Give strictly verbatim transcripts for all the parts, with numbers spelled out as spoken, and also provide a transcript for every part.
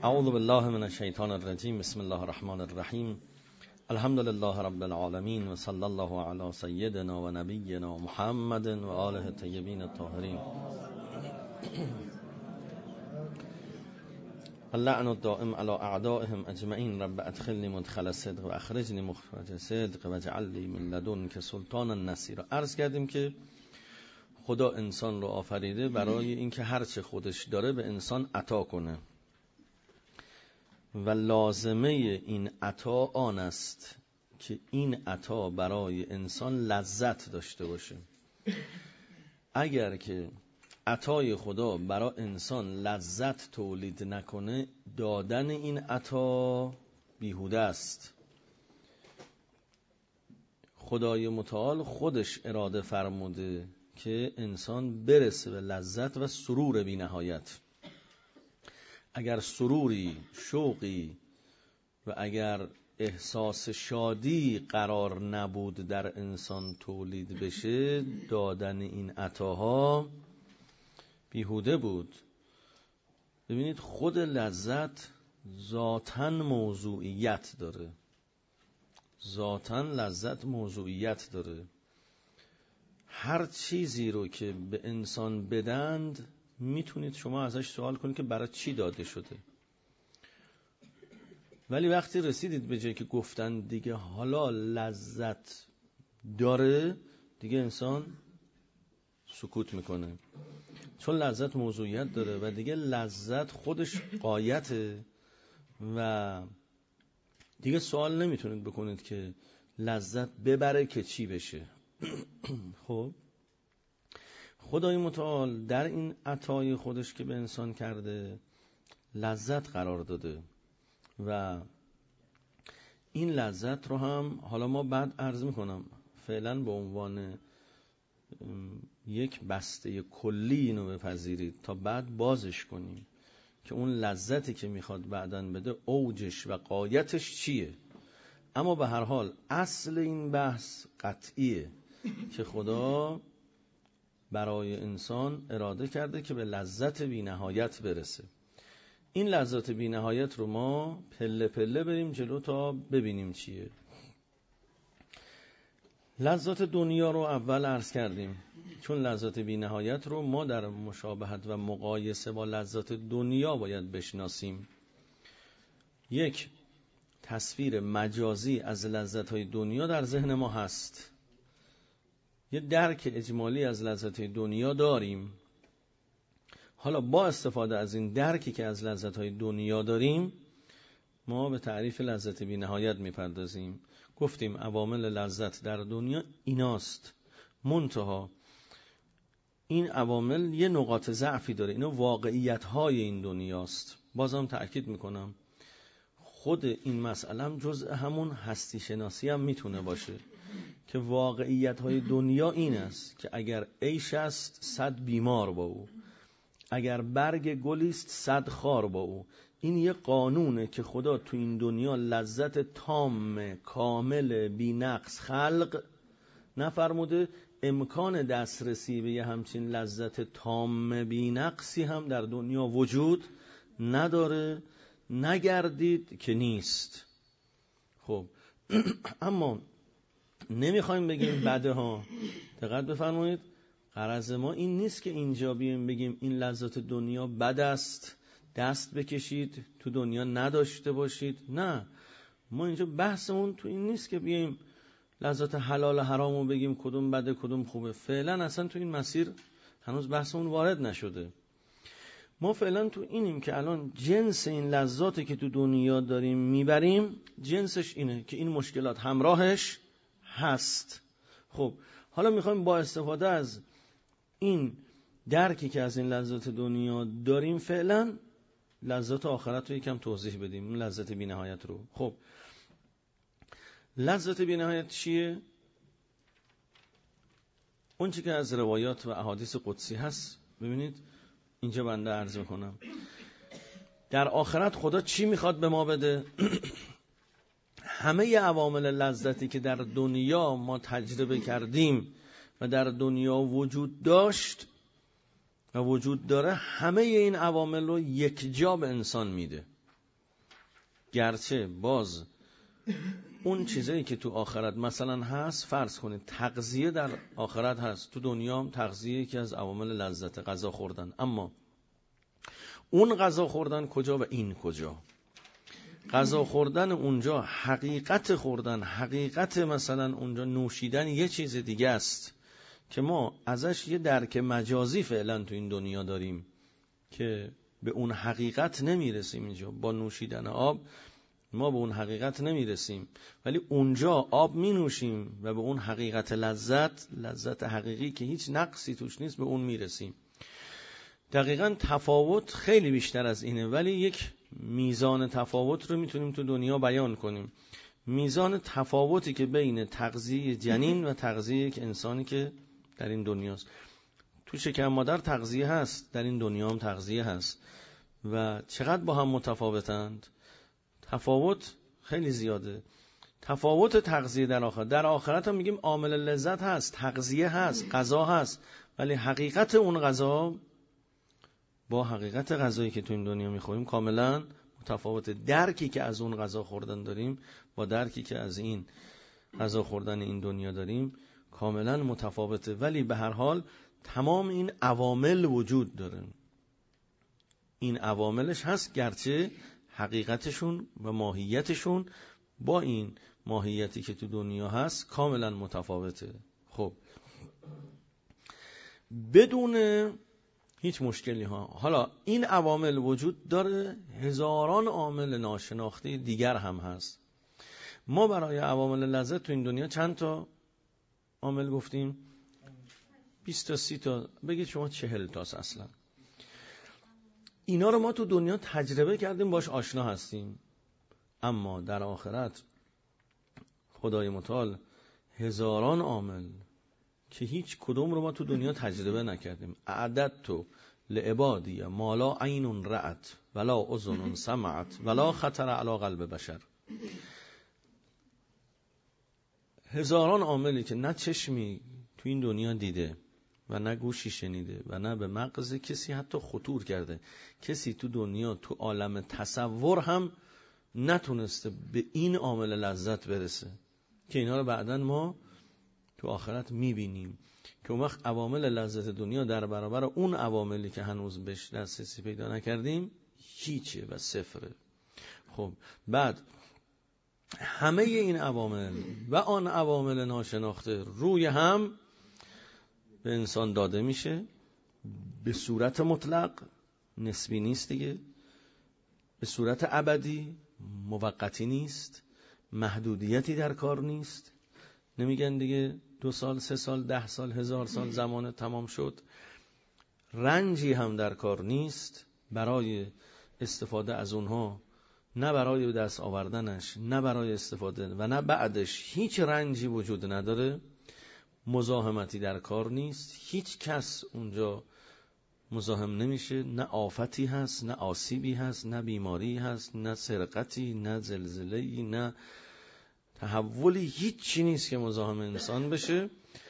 اعوذ بالله من الشیطان الرجیم. بسم الله الرحمن الرحیم. الحمد لله رب العالمین و صلی الله علی سیدنا و نبینا محمد و آله الطیبین الطاهرین. اللعن الدائم علی اعدائهم اجمعین. رب ادخلنی مدخل صدق و اخرجنی مخرج صدق و اجعل لی من لدنک سلطانا نصیرا. عرض کردیم که خدا انسان رو آفریده برای اینکه هر چه خودش داره به انسان عطا کنه و لازمه این عطا آن است که این عطا برای انسان لذت داشته باشه. اگر که عطای خدا برای انسان لذت تولید نکنه، دادن این عطا بیهوده است. خدای متعال خودش اراده فرموده که انسان برسه به لذت و سرور بی نهایت. اگر سروری، شوقی و اگر احساس شادی قرار نبود در انسان تولید بشه، دادن این عطاها بیهوده بود. ببینید خود لذت ذاتاً موضوعیت داره. ذاتاً لذت موضوعیت داره. هر چیزی رو که به انسان بدند میتونید شما ازش سوال کنید که برای چی داده شده. ولی وقتی رسیدید به جایی که گفتن دیگه حالا لذت داره، دیگه انسان سکوت میکنه، چون لذت موضوعیت داره و دیگه لذت خودش غایته و دیگه سوال نمیتونید بکنید که لذت ببره که چی بشه. خب خدای متعال در این عطای خودش که به انسان کرده لذت قرار داده و این لذت رو هم حالا ما بعد عرض میکنم فعلا به عنوان یک بسته کلی اینو بپذیرید تا بعد بازش کنیم که اون لذتی که میخواد بعدن بده اوجش و غایتش چیه. اما به هر حال اصل این بحث قطعیه که خدا برای انسان اراده کرده که به لذت بی نهایت برسه. این لذت بی نهایت رو ما پله پله بریم جلو تا ببینیم چیه. لذت دنیا رو اول عرض کردیم، چون لذت بی نهایت رو ما در مشابهت و مقایسه با لذت دنیا باید بشناسیم. یک تصویر مجازی از لذت‌های دنیا در ذهن ما هست. یه درک اجمالی از لذت‌های دنیا داریم. حالا با استفاده از این درکی که از لذت‌های دنیا داریم، ما به تعریف لذت بی نهایت میپردازیم. گفتیم عوامل لذت در دنیا ایناست، منتها این عوامل یه نقاط ضعفی داره. اینا واقعیت‌های این دنیاست. بازم تأکید میکنم خود این مسئله هم جزء همون هستی شناسی هم میتونه باشه که واقعیت‌های دنیا این است که اگر عیش است صد بیمار با او، اگر برگ گلی است صد خار با او. این یه قانونه که خدا تو این دنیا لذت تام کامل بی نقص خلق نفرموده. امکان دسترسی به یه همچین لذت تام بی نقصی هم در دنیا وجود نداره، نگردید که نیست. خب اما نمیخوایم بگیم بده ها. دقت بفرمایید، غرض ما این نیست که اینجا بیایم بگیم این لذت دنیا بد است، دست بکشید تو دنیا نداشته باشید. نه، ما اینجا بحثمون تو این نیست که بیایم لذت حلال و حرامو بگیم کدوم بده کدوم خوبه. فعلا اصلا تو این مسیر هنوز بحثمون وارد نشده. ما فعلا تو اینیم که الان جنس این لذاتی که تو دنیا داریم میبریم جنسش اینه که این مشکلات همراهش هست. خب حالا میخوایم با استفاده از این درکی که از این لذات دنیا داریم فعلا لذات آخرت رو یکم توضیح بدیم، اون لذت بی نهایت رو. خب لذت بی نهایت چیه؟ اون چی که از روایات و احادیث قدسی هست. ببینید اینجا بنده عرض میکنم در آخرت خدا چی میخواد به ما بده؟ همه عوامل لذتی که در دنیا ما تجربه کردیم و در دنیا وجود داشت و وجود داره، همه این عوامل رو یک جا به انسان میده. گرچه باز اون چیزایی که تو آخرت مثلا هست، فرض کنید تغذیه در آخرت هست، تو دنیا هم تغذیه یکی از عوامل لذت غذا خوردن، اما اون غذا خوردن کجا و این کجا؟ غذا خوردن اونجا حقیقت خوردن، حقیقت مثلا اونجا نوشیدن یه چیز دیگه است که ما ازش یه درک مجازی فعلا تو این دنیا داریم که به اون حقیقت نمیرسیم. اینجا با نوشیدن آب ما به اون حقیقت نمیرسیم، ولی اونجا آب می نوشیم و به اون حقیقت لذت، لذت حقیقی که هیچ نقصی توش نیست، به اون میرسیم. دقیقاً تفاوت خیلی بیشتر از اینه، ولی یک میزان تفاوت رو میتونیم تو دنیا بیان کنیم. میزان تفاوتی که بین تغذیه جنین و تغذیه یک انسانی که در این دنیاست. تو شکم مادر تغذیه هست، در این دنیا هم تغذیه هست و چقدر با هم متفاوتند؟ تفاوت خیلی زیاده. تفاوت تغذیه در آخرت، در آخرت هم میگیم عامل لذت هست، تغذیه هست، غذا هست، ولی حقیقت اون غذا با حقیقت غذایی که تو این دنیا میخوریم کاملا متفاوته. درکی که از اون غذا خوردن داریم با درکی که از این غذا خوردن این دنیا داریم کاملا متفاوته، ولی به هر حال تمام این عوامل وجود داره. این عواملش هست، گرچه حقیقتشون و ماهیتشون با این ماهیتی که تو دنیا هست کاملا متفاوته. خب بدون هیچ مشکلی ها. حالا این عوامل وجود داره، هزاران عامل ناشناخته دیگر هم هست. ما برای عوامل لذت تو این دنیا چند تا عامل گفتیم؟ بیست تا سی تا، بگید شما چهل تاست اصلا. اینا رو ما تو دنیا تجربه کردیم، باش آشنا هستیم، اما در آخرت خدای متعال هزاران عامل که هیچ کدوم رو ما تو دنیا تجربه نکردیم. اعددت لعبادی ما لا عین رأت ولا اذن سمعت ولا خطر علی قلب بشر. هزاران عاملی که نه چشمی تو این دنیا دیده و نه گوشی شنیده و نه به مغز کسی حتی خطور کرده، کسی تو دنیا تو عالم تصور هم نتونسته به این عامل لذت برسه که اینا رو بعداً ما تو آخرت میبینیم که اون وقت عوامل لذت دنیا در برابر اون عواملی که هنوز بهش دسترسی پیدا نکردیم هیچه و صفره. خب بعد همه این عوامل و آن عوامل ناشناخته روی هم به انسان داده میشه به صورت مطلق، نسبی نیست دیگه، به صورت ابدی، موقتی نیست، محدودیتی در کار نیست. نمیگن دیگه دو سال، سه سال، ده سال، هزار سال زمان تمام شد. رنجی هم در کار نیست برای استفاده از اونها، نه برای دست آوردنش، نه برای استفاده و نه بعدش. هیچ رنجی وجود نداره. مزاحمتی در کار نیست، هیچ کس اونجا مزاحم نمیشه، نه آفتی هست، نه آسیبی هست، نه بیماری هست، نه سرقتی، نه زلزله‌ای، نه تحولی، هیچ چی نیست که مزاحم انسان بشه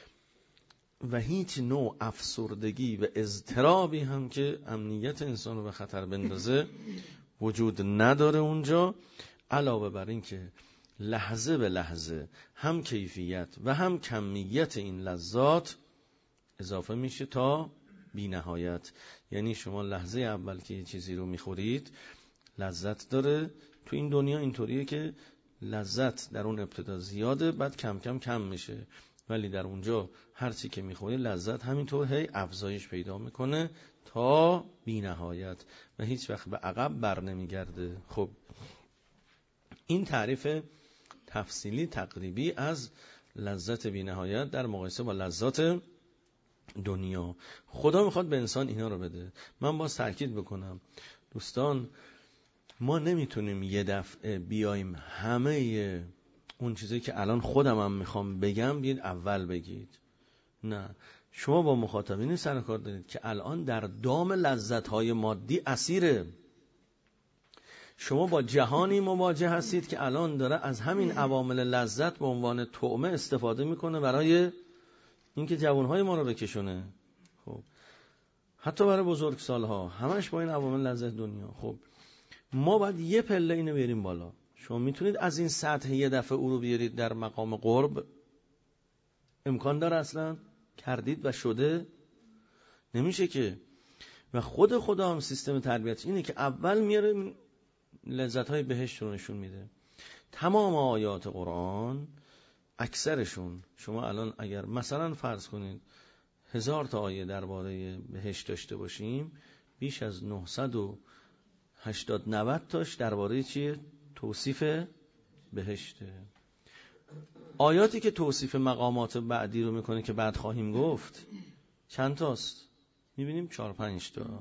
و هیچ نوع افسردگی و اضطرابی هم که امنیت انسان رو به خطر بندازه وجود نداره اونجا. علاوه بر این که لحظه به لحظه هم کیفیت و هم کمیت این لذات اضافه میشه تا بی نهایت. یعنی شما لحظه اول که یه چیزی رو میخورید لذت داره. تو این دنیا اینطوریه که لذت در اون ابتدا زیاده، بعد کم کم کم میشه، ولی در اونجا هر چی که میخوری لذت همینطور هی افزایش پیدا میکنه تا بی نهایت و هیچ وقت به عقب بر نمیگرده. خب این تعریف تفصیلی تقریبی از لذت بی نهایت در مقایسه با لذات دنیا. خدا میخواد به انسان اینا رو بده. من باز تأکید بکنم دوستان، ما نمیتونیم یه دفعه بیایم همه اون چیزی که الان خودم هم میخوام بگم بیاید اول بگید. نه، شما با مخاطبین سر کار دارید که الان در دام لذت‌های مادی اسیره. شما با جهانی مواجه هستید که الان داره از همین عوامل لذت به عنوان طعمه استفاده میکنه برای اینکه جوانهای ما رو بکشونه. خب حتی برای بزرگسالها همش با این عوامل لذت دنیا. خب ما باید یه پله اینو بیاریم بالا. شما میتونید از این سطح یه دفعه او رو بیارید در مقام قرب؟ امکان داره اصلا؟ کردید و شده؟ نمیشه که. و خود خدا هم سیستم تربیت اینه که اول میاره لذت‌های بهشت رو نشون میده. تمام آیات قرآن اکثرشون، شما الان اگر مثلا فرض کنید هزار تا آیه درباره بهشت داشته باشیم، بیش از نهصد و هشتاد نود تاش درباره چیه؟ توصیف بهشته. آیاتی که توصیف مقامات بعدی رو میکنه که بعد خواهیم گفت چند تاست؟ میبینیم چهار پنج تا.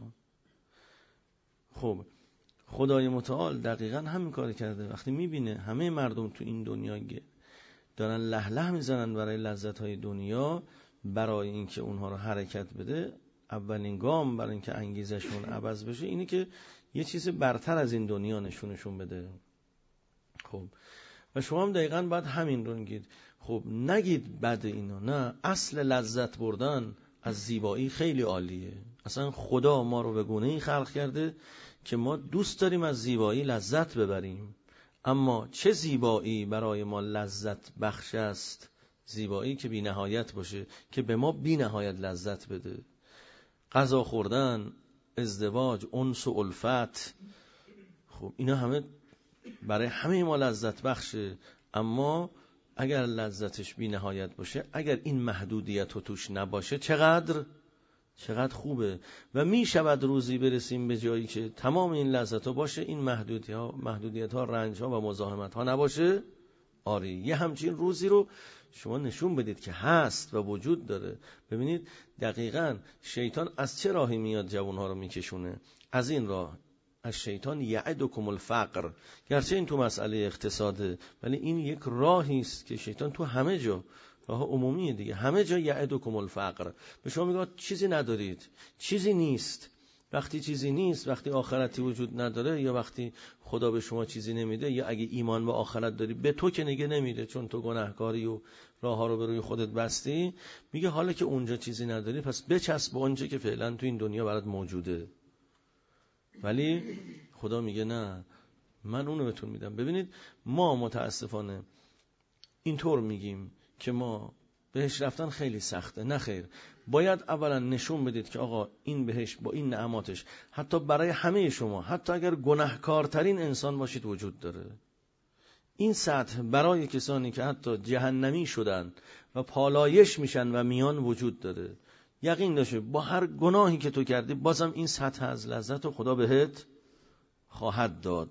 خب خدای متعال دقیقاً همین کار کرده. وقتی میبینه همه مردم تو این دنیا دارن له له میزنن برای لذت‌های دنیا، برای اینکه اونها رو حرکت بده، اولین گام برای اینکه انگیزشون عوض بشه اینه که یه چیز برتر از این دنیا نشونشون بده. خب و شما هم دقیقاً باید همین رو نگید. خب نگید بد اینو، نه، اصل لذت بردن از زیبایی خیلی عالیه. اصلا خدا ما رو به گونه‌ای خلق کرده که ما دوست داریم از زیبایی لذت ببریم. اما چه زیبایی برای ما لذت بخش است؟ زیبایی که بی نهایت باشه، که به ما بی نهایت لذت بده. غذا خوردن، ازدواج، انس و الفت، خب اینا همه برای همه ما لذت بخشه. اما اگر لذتش بی نهایت باشه، اگر این محدودیت رو توش نباشه، چقدر چقدر خوبه. و می شود روزی برسیم به جایی که تمام این لذت ها باشه، این محدودیت ها, محدودیت ها رنج ها و مزاحمت ها نباشه. آره، یه همچین روزی رو شما نشون بدید که هست و وجود داره. ببینید دقیقاً شیطان از چه راهی میاد جوان ها رو میکشونه؟ از این راه. از شیطان یعدکم الفقر. گرچه این تو مسئله اقتصاده، ولی این یک راهی است که شیطان تو همه جا، راه عمومیه دیگه، همه جا یعدکم الفقر. به شما میگه چیزی ندارید، چیزی نیست. وقتی چیزی نیست، وقتی آخرتی وجود نداره، یا وقتی خدا به شما چیزی نمیده، یا اگه ایمان به آخرت داری، به تو که نگه نمیده چون تو گناهکاری و راه ها رو به روی خودت بستی. میگه حالا که اونجا چیزی نداری، پس بچسب به اونجا که فعلا تو این دنیا برات موجوده. ولی خدا میگه نه، من اونو بهتون میدم. ببینید ما متاسفانه اینطور میگیم که ما بهش رفتن خیلی سخته. نه خیر، باید اولا نشون بدید که آقا این بهشت با این نعماتش حتی برای همه شما، حتی اگر گناهکارترین انسان باشید، وجود داره. این سطح برای کسانی که حتی جهنمی شدن و پالایش میشن و میان وجود داره. یقین داشته با هر گناهی که تو کردی، بازم این سطح از لذت رو خدا بهت خواهد داد.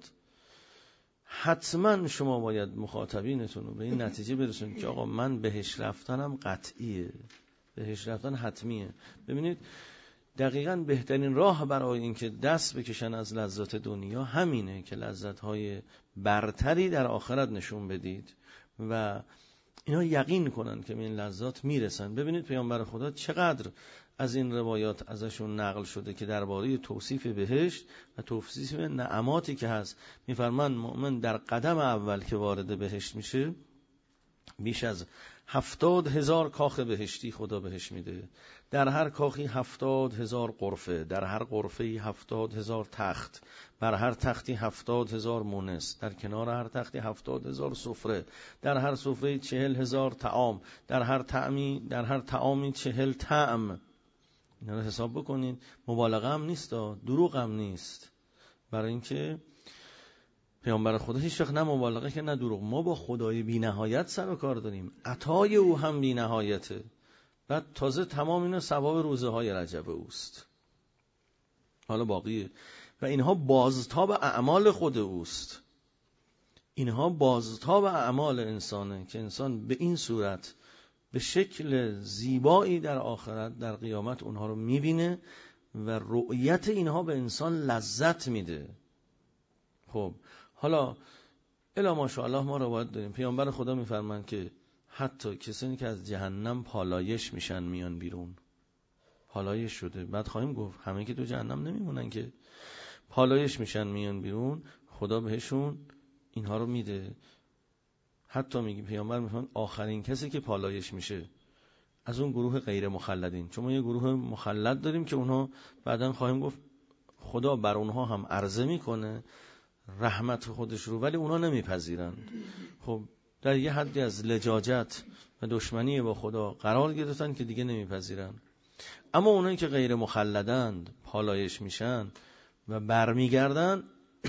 حتما شما باید مخاطبینتون رو به این نتیجه برسونید که آقا من بهش رفتنم قطعیه، بهش رفتن حتمیه. ببینید دقیقاً بهترین راه برای اینکه دست بکشن از لذات دنیا همینه که لذت‌های برتری در آخرت نشون بدید و اینا یقین کنن که به این لذات میرسن. ببینید پیامبر خدا چقدر از این روایات ازشون نقل شده که درباره توصیف بهشت و توصیف نعماتی که هست میفرمان مؤمن در قدم اول که وارد بهشت میشه، بیش از هفتاد هزار کاخ بهشتی خدا بهش میده. در هر کاخی هفتاد هزار غرفه، در هر غرفه‌ای هفتاد هزار تخت، بر هر تختی هفتاد هزار مونس، در کنار هر تختی هفتاد هزار سفره، در هر سفره چهل هزار طعام، در هر طعمی در هر طعامی چهل طعم. اینا رو حساب بکنین. مبالغه هم نیست، دروغ هم نیست. برای اینکه پیامبر خدا هیچ وقت نه مبالغه که نه دروغ. ما با خدای بی نهایت سر و کار داریم، عطای او هم بی نهایته. بعد تازه تمام اینا ثواب روزه های رجب اوست. حالا باقیه. و اینها بازتاب اعمال خود اوست. اینها بازتاب اعمال انسانه که انسان به این صورت به شکل زیبایی در آخرت در قیامت اونها رو میبینه و رؤیت اینها به انسان لذت میده. خب حالا الا ماشاءالله ما روایت داریم پیامبر خدا میفرمان که حتی کسانی که از جهنم پالایش میشن میان بیرون. پالایش شده، بعد خواهیم گفت همه که تو جهنم نمیمونن که، پالایش میشن میان بیرون، خدا بهشون اینها رو میده. حتی میگه پیامبر میفرمان آخرین کسی که پالایش میشه از اون گروه غیر مخلدین، چون ما یه گروه مخلد داریم که اونها بعداً خواهیم گفت خدا بر اونها هم عرضه میکنه رحمت خودش رو، ولی اونا نمیپذیرند. خب در یه حدی از لجاجت و دشمنی با خدا قرار گرفتن که دیگه نمیپذیرن. اما اونایی که غیر مخلدند، پالایش میشن و برمیگردن،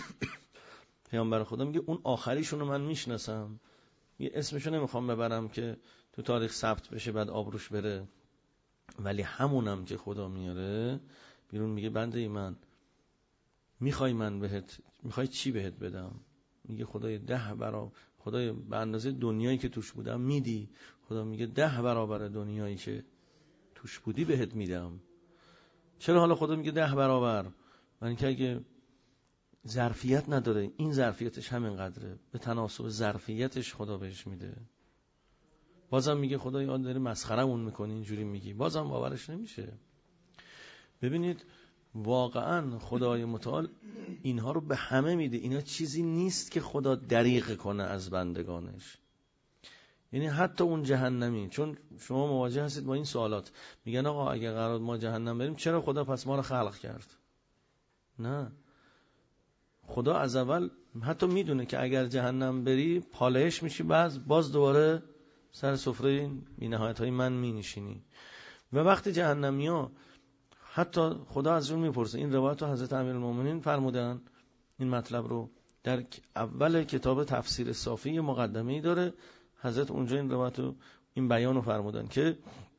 پیامبر خدا میگه اون آخریشون رو من میشناسم، یه اسمشو نمیخوام ببرم که تو تاریخ ثبت بشه بعد آبروش بره، ولی همونم که خدا میاره بیرون، میگه بنده من میخوای من بهت، میخوای چی بهت بدم؟ میگه خدای ده برابر، خدای به اندازه دنیایی که توش بودم میدی. خدا میگه ده برابر دنیایی که توش بودی بهت میدم. چرا حالا خدا میگه ده برابر؟ من اینکه اگه ظرفیت نداره، این ظرفیتش همین قدره، به تناسب ظرفیتش خدا بهش میده. بازم میگه خدای آن داره مسخره‌مون میکنه، اینجوری میگی، بازم باورش نمیشه. ببینید واقعا خدای متعال اینها رو به همه میده. اینا چیزی نیست که خدا دریغ کنه از بندگانش. یعنی حتی اون جهنمی، چون شما مواجه هستید با این سوالات، میگن آقا اگه قرار ما جهنم بریم چرا خدا پس ما رو خلق کرد؟ نه، خدا از اول حتی میدونه که اگر جهنم بری پالایش میشی، باز باز دوباره سر سفره بی‌نهایت های من مینشینی. و وقتی جهنمی ها حتی خدا از اون میپرسه، این روایت رو حضرت امیرالمومنین فرمودن، این مطلب رو در اول کتاب تفسیر صافی مقدمه‌ای داره، حضرت اونجا این روایت رو، این بیان رو فرمودن که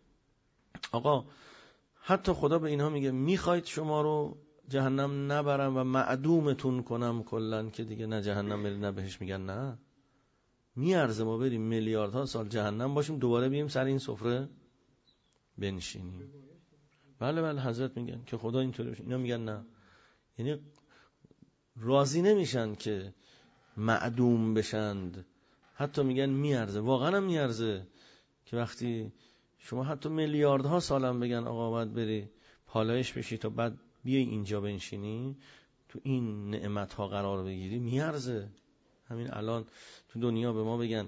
آقا حتی خدا به اینها میگه میخواید شما رو جهنم نبرم و معدومتون کنم کلن که دیگه نه جهنم برید نه بهش؟ میگن نه، میارزه ما بریم میلیاردها سال جهنم باشیم دوباره بیم سر این سفره بنشینیم. بله بله حضرت میگن که خدا اینطوری بشه. اینا میگن نه، یعنی راضی نمیشن که معدوم بشند، حتی میگن میارزه. واقعا هم میارزه که وقتی شما حتی میلیاردها سالم بگن آقا باید بری پالایش بشی تا بعد بیای اینجا بنشینی، تو این نعمت ها قرار بگیری، میارزه. همین الان تو دنیا به ما بگن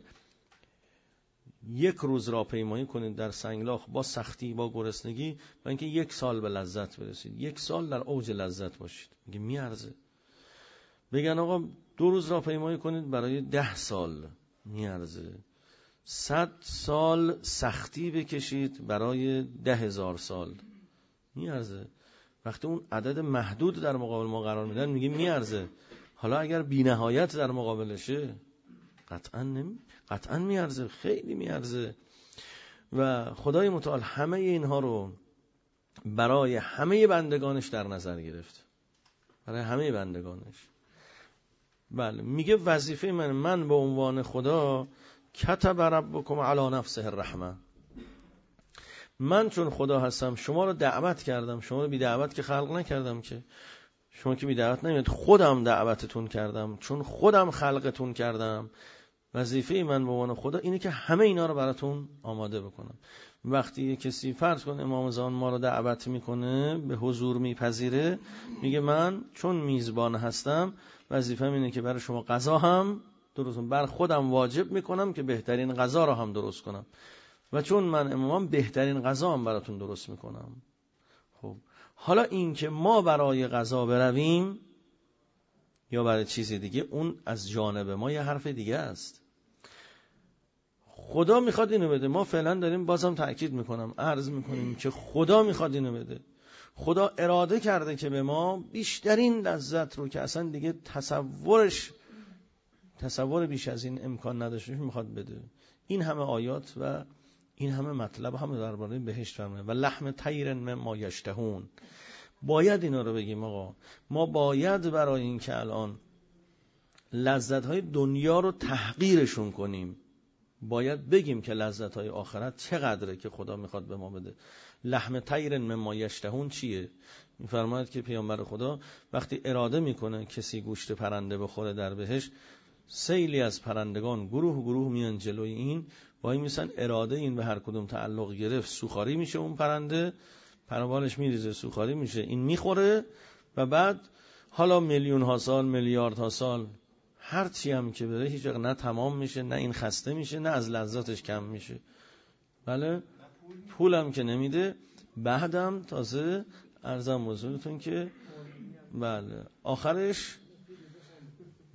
یک روز راهپیمایی کنید در سنگلاخ با سختی با گرسنگی و اینکه یک سال به لذت برسید، یک سال در اوج لذت باشید، میگه میارزه. بگن آقا دو روز راهپیمایی کنید برای ده سال، میارزه. صد سال سختی بکشید برای ده هزار سال، میارزه. وقتی اون عدد محدود در مقابل ما قرار میدن میگه میارزه. حالا اگر بی نهایت در مقابلشه قطعا نمی قطعا میارزه، خیلی میارزه. و خدای متعال همه اینها رو برای همه بندگانش در نظر گرفت، برای همه بندگانش. بله میگه وظیفه من من به عنوان خدا کتب ربکم علی نفسه الرحمه، من چون خدا هستم شما رو دعوت کردم، شما رو بی دعوت که خلق نکردم، که شما که بی دعوت نمیاد، خودم دعوتتون کردم، چون خودم خلقتون کردم. وظیفه من به عنوان خدا اینه که همه اینا رو براتون آماده بکنم. وقتی کسی فرض کن امام زمان ما رو دعوت میکنه، به حضور میپذیره، میگه من چون میزبان هستم وظیفه‌م اینه که برای شما غذا هم درست کنم، بر خودم واجب میکنم که بهترین غذا رو هم درست کنم، و چون من امامم بهترین غذا هم براتون درست میکنم. خب حالا این که ما برای غذا برویم یا برای چیزی دیگه، اون از جانب ما یه حرف دیگه است. خدا میخواد اینو بده، ما فعلا داریم، بازم تأکید میکنم، عرض میکنیم که خدا میخواد اینو بده. خدا اراده کرده که به ما بیشترین لذت رو که اصلا دیگه تصورش تصور بیش از این امکان نداشته میخواد بده. این همه آیات و این همه مطلب همه درباره بهشت فرموده و لحم طیر مما یشتهون. باید اینا رو بگیم آقا، ما باید برای این که الان لذت‌های دنیا رو تحقیرشون کنیم، باید بگیم که لذت‌های آخرت چقدره که خدا میخواد به ما بده. لحم طیر مما یشتهون چیه؟ میفرماید که پیامبر خدا وقتی اراده میکنه کسی گوشت پرنده بخوره در بهشت، سیلی از پرندگان گروه گروه میان جلوی این، وای میسن اراده این به هر کدوم تعلق گرفت، سوخاری میشه اون پرنده، پروالش میریزه، سوخاری میشه، این میخوره و بعد حالا میلیون ها سال، میلیارد ها سال، هر چی هم که بره هیچ وقت نه تمام میشه، نه این خسته میشه، نه از لذاتش کم میشه. بله پولم که نمیده. بعدم تازه عرضم حضورتون که بله آخرش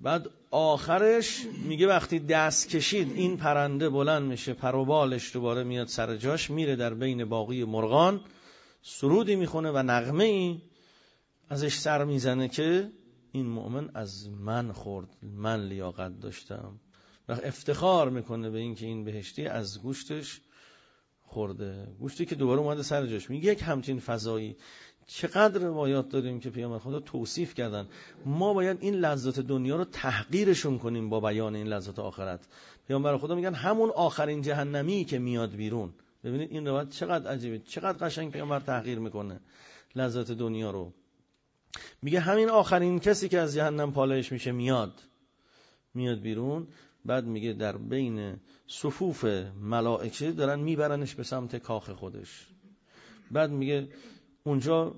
بعد آخرش میگه وقتی دست کشید این پرنده بلند میشه، پر و بالش دوباره میاد سر جاش، میره در بین باقی مرغان سرودی میخونه و نغمه ای ازش سر میزنه که این مؤمن از من خورد، من لیاقت داشتم، و افتخار میکنه به این که این بهشتی از گوشتش خورده، گوشتی که دوباره اومده سر جاش. میگه یک همچین فضایی چقدر روایات داریم که پیامبر خدا توصیف کردن. ما باید این لذات دنیا رو تحقیرشون کنیم با بیان این لذات آخرت. پیامبر خدا میگن همون آخرین جهنمی که میاد بیرون. ببینید این روایت چقدر عجیبه، چقدر قشنگ پیامبر تحقیر میکنه لذات دنیا رو. میگه همین آخرین کسی که از جهنم پالایش میشه میاد میاد بیرون. بعد میگه در بین صفوف ملائکه دارن میبرنش به سمت کاخ خودش. بعد میگه اونجا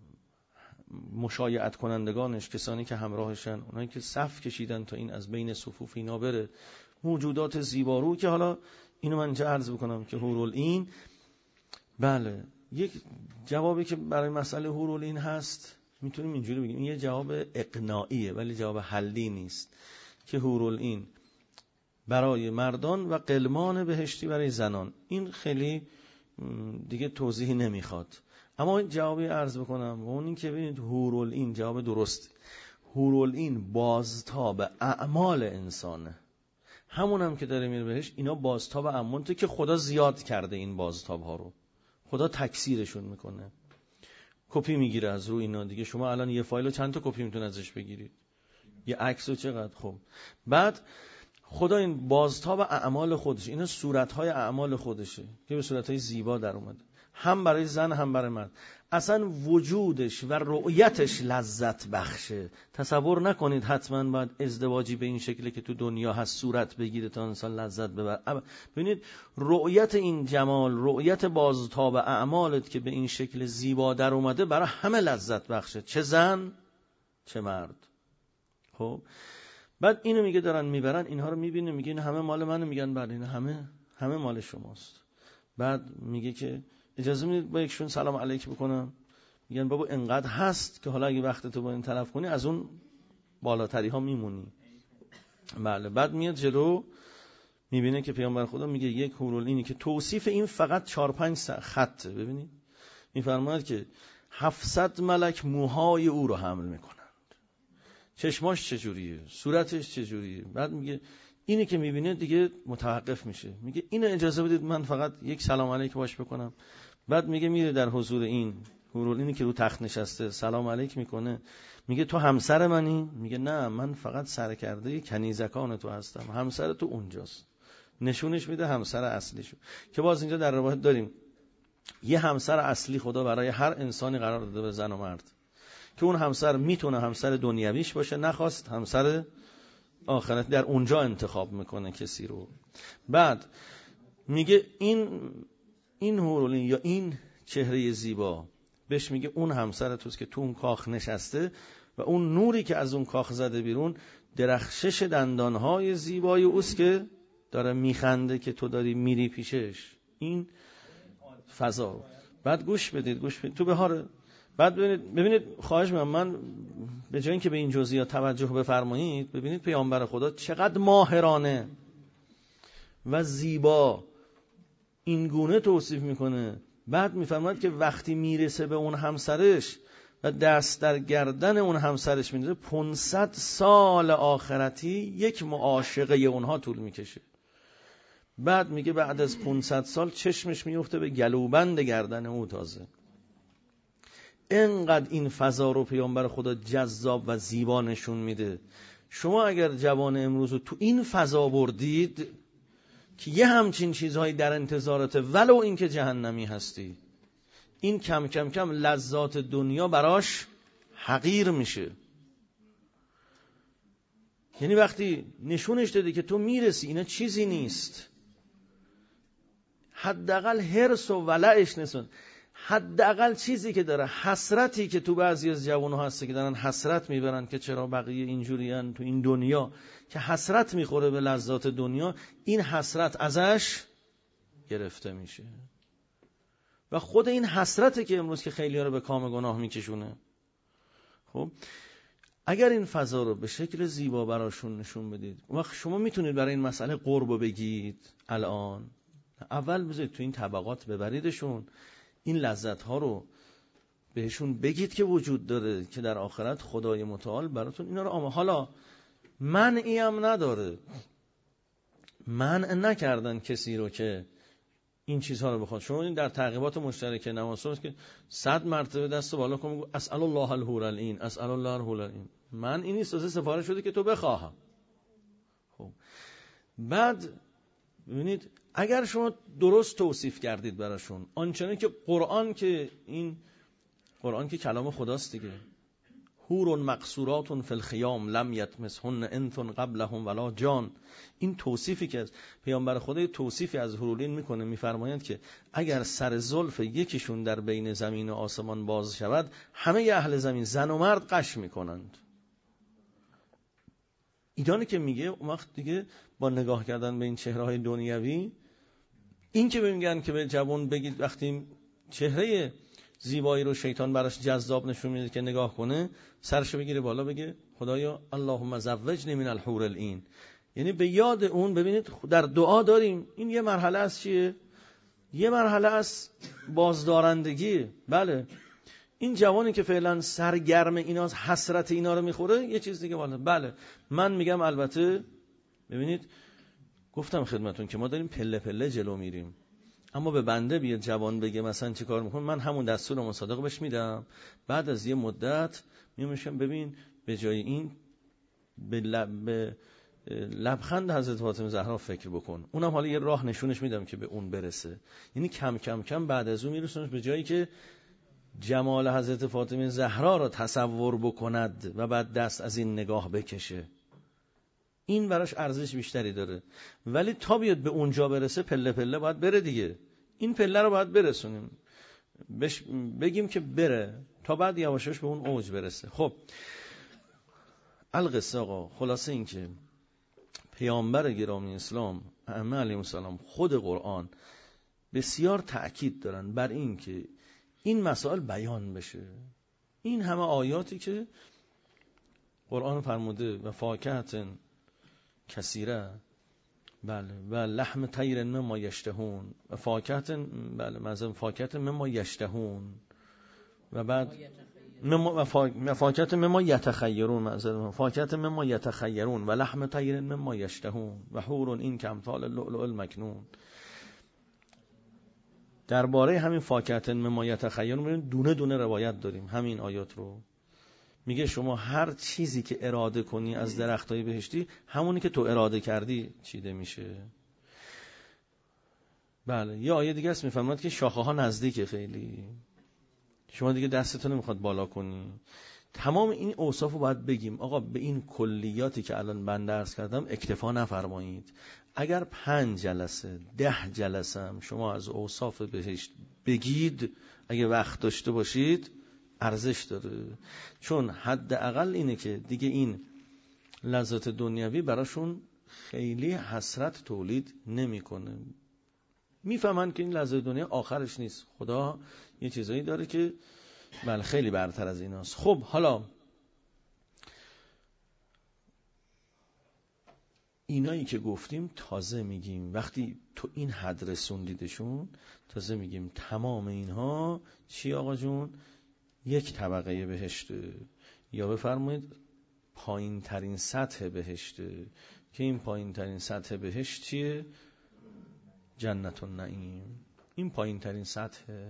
مشایعت کنندگانش، کسانی که همراهشن، اونایی که صف کشیدن تا این از بین صفوف اینا بره، موجودات زیبارو که حالا اینو من چه عرض بکنم که حورالعین. بله یک جوابی که برای مسئله حورالعین هست میتونیم اینجوری بگیم، این یه جواب اقناعیه ولی جواب حلی نیست، که حورالعین برای مردان و غلمان بهشتی برای زنان. این خیلی دیگه توضیحی نمیخواد، اما جوابی عرض بکنم و اون این که ببینید حورالعین جواب درست، حورالعین بازتاب اعمال انسانه. همون هم که داره میره بهش، اینا بازتاب اعمالته که خدا زیاد کرده، این بازتاب ها رو خدا تکثیرشون میکنه، کپی میگیره از رو اینا دیگه. شما الان یه فایل رو چند تا کپی میتونید ازش بگیرید، یه عکس رو چقدر. خب بعد خدا این بازتاب اعمال خودش، اینا صورتهای اعمال خودشه که به صورتهای زیبا در اومده، هم برای زن هم برای مرد. اصلا وجودش و رؤیتش لذت بخشه. تصور نکنید حتما باید ازدواجی به این شکلی که تو دنیا هست صورت بگیره تا انسان لذت ببره. ببینید رؤیت این جمال، رؤیت بازتاب اعمالت که به این شکل زیبا در اومده برای همه لذت بخشه، چه زن چه مرد. خب بعد اینو میگه دارن میبرن، اینها رو میبینه، میگه این همه مال منه، میگن بله این همه همه مال شماست. بعد میگه که اجازه میدید با یکشون سلام علیک بکنم؟ میگن بابا انقدر هست که حالا اگه وقت تو با این طرف کنی از اون بالاتری ها میمونی. بله. بعد میاد جلو میبینه که پیامبر خدا میگه یک حورالعینی که توصیف این فقط چهار پنج خطه. ببینید میفرماید که هفتصد ملک موهای او رو حمل میکنند. چشماش چجوریه، صورتش چجوریه. بعد میگه اینی که میبینه دیگه متوقف میشه، میگه اینو اجازه بدید من فقط یک سلام علیک باش بکنم. بعد میگه میره در حضور این حورالعینی که رو تخت نشسته سلام علیک میکنه، میگه تو همسر منی؟ میگه نه من فقط سرکرده کنیزکان تو هستم، همسر تو اونجاست. نشونش میده همسر اصلیشو، که باز اینجا در روایت داریم یه همسر اصلی خدا برای هر انسانی قرار داده به زن و مرد، که اون همسر میتونه همسر دنیویش باشه، نخواست همسر آخرت در اونجا انتخاب میکنه کسی رو. بعد میگه این این حورالعین یا این چهره زیبا بهش میگه اون همسر توست که تو اون کاخ نشسته و اون نوری که از اون کاخ زده بیرون درخشش دندانهای زیبای اوست که داره میخنده که تو داری میری پیشش. این فضا. بعد گوش بدید گوش بدید تو بهار. بعد ببینید ببینید خواهش می‌کنم من به جای اینکه به این جزئیات توجه بفرمایید، ببینید پیامبر خدا چقدر ماهرانه و زیبا این گونه توصیف میکنه. بعد میفرماید که وقتی میرسه به اون همسرش و دست در گردن اون همسرش میذاره، پانصد سال آخرتی یک معاشقه اونها طول میکشه. بعد میگه بعد از پانصد سال چشمش میفته به گلوبند گردن او. تازه اینقدر این فضا رو پیامبر خدا جذاب و زیبا نشون میده. شما اگر جوان امروز رو تو این فضا بردید که یه همچین چیزهایی در انتظارته، ولو این که جهنمی هستی، این کم کم کم لذات دنیا براش حقیر میشه. یعنی وقتی نشونش دادی که تو میرسی اینا چیزی نیست، حداقل حرص و ولعش نسون، حداقل چیزی که داره، حسرتی که تو بعضی از جوانها هسته که دارن حسرت میبرن که چرا بقیه اینجوریان تو این دنیا، که حسرت میخوره به لذات دنیا، این حسرت ازش گرفته میشه. و خود این حسرته که امروز که خیلی ها رو به کام گناه میکشونه. خب اگر این فضا رو به شکل زیبا براشون نشون بدید، اون وقت شما میتونید برای این مسئله قرب بگید. الان اول بذارید تو این طبقات ببریدشون، این لذت ها رو بهشون بگید که وجود داره، که در آخرت خدای متعال براتون اینا رو آماده. حالا منعی هم نداره، منع نکردن کسی رو که این چیزها رو بخواد. شما این در تعقیبات مشترک نماز است که صد مرتبه دست بالا کن بگو اسأل الله الحور العین، اسأل الله الحور العین. من این نیست، تازه سفارش شده که تو بخواهم. خب بعد ببینید اگر شما درست توصیف کردید براشون آنچنان که قرآن، که این قرآن که کلام خداست دیگه، حور مقصورات فی الخیام لم یطمثهن انس قبلهم ولا جان، این توصیفی که از پیامبر خدا توصیفی از حورالعین میکنه، میفرمایند که اگر سر زلف یکیشون در بین زمین و آسمان باز شود همه اهل زمین زن و مرد قش میکنند. ایدانی که میگه اون وقت دیگه با نگاه کردن به این چهره‌های دنیوی، این که میگن که به جوان بگید وقتی چهره زیبایی رو شیطان براش جذاب نشون میده که نگاه کنه، سرشو بگیره بالا بگه خدایا اللهم زوجنی من الحور العین، یعنی به یاد اون. ببینید در دعا داریم این یه مرحله از چیه؟ یه مرحله از بازدارندگی. بله این جوانی که فعلا سرگرم ایناست، حسرت اینا رو میخوره، یه چیز دیگه بالا. بله من میگم البته ببینید گفتم خدمتون که ما داریم پله پله جلو میریم، اما به بنده بیاد جوان بگه مثلا چی کار میکنه، من همون دستور مصادقه بهش میدم. بعد از یه مدت میگم ببین به جای این به, لب... به لبخند حضرت فاطمه زهرا فکر بکن. اونم حالا یه راه نشونش میدم که به اون برسه. یعنی کم کم کم بعد از اون میرسونش به جایی که جمال حضرت فاطمه زهرا را تصور بکند و بعد دست از این نگاه بکشه. این براش ارزش بیشتری داره. ولی تا بیاد به اونجا برسه پله پله باید بره دیگه. این پله رو باید برسونیم، بش بگیم که بره تا بعد یواشاش به اون اوج برسه. خب القصه آقا، خلاصه این که پیامبر گرامی اسلام ائمه علیهم السلام، خود قرآن بسیار تأکید دارن بر این که این مسائل بیان بشه. این همه آیاتی که قرآن فرموده و فاکهة کثیره، بله، و لحم طیر مما یشتهون و فاکهة، بله مثلا فاکهة مما یشتهون و بعد مما فاکهة مما یتخیرون، مثلا فاکهة مما یتخیرون و لحم طیر مما یشتهون و حور این کامثال اللؤلؤ المکنون. درباره همین فاکهة مما یتخیرون دونه دونه روایت داریم. همین آیات رو میگه شما هر چیزی که اراده کنی از درختای بهشتی، همونی که تو اراده کردی چیده میشه. بله یه آیه دیگه است میفرماد که شاخه ها نزدیکه، خیلی شما دیگه دستتون نمیخواد بالا کنی. تمام این اوصاف رو باید بگیم. آقا به این کلیاتی که الان بنده عرض کردم اکتفا نفرمایید. اگر پنج جلسه ده جلسه هم شما از اوصاف بهشت بگید، اگه وقت داشته باشید، ارزش داره. چون حداقل اینه که دیگه این لذات دنیوی براشون خیلی حسرت تولید نمیکنه. میفهمن که این لذت دنیا آخرش نیست، خدا یه چیزایی داره که بله خیلی برتر از ایناست. خب حالا اینایی که گفتیم تازه میگیم وقتی تو این حد رسوندیدشون، تازه میگیم تمام اینها چی آقا جون؟ یک طبقه بهشته، یا بفرمایید پایین ترین سطح بهشته، که این پایین ترین سطح بهشت چیه؟ جنت النعیم. این پایین ترین سطحه.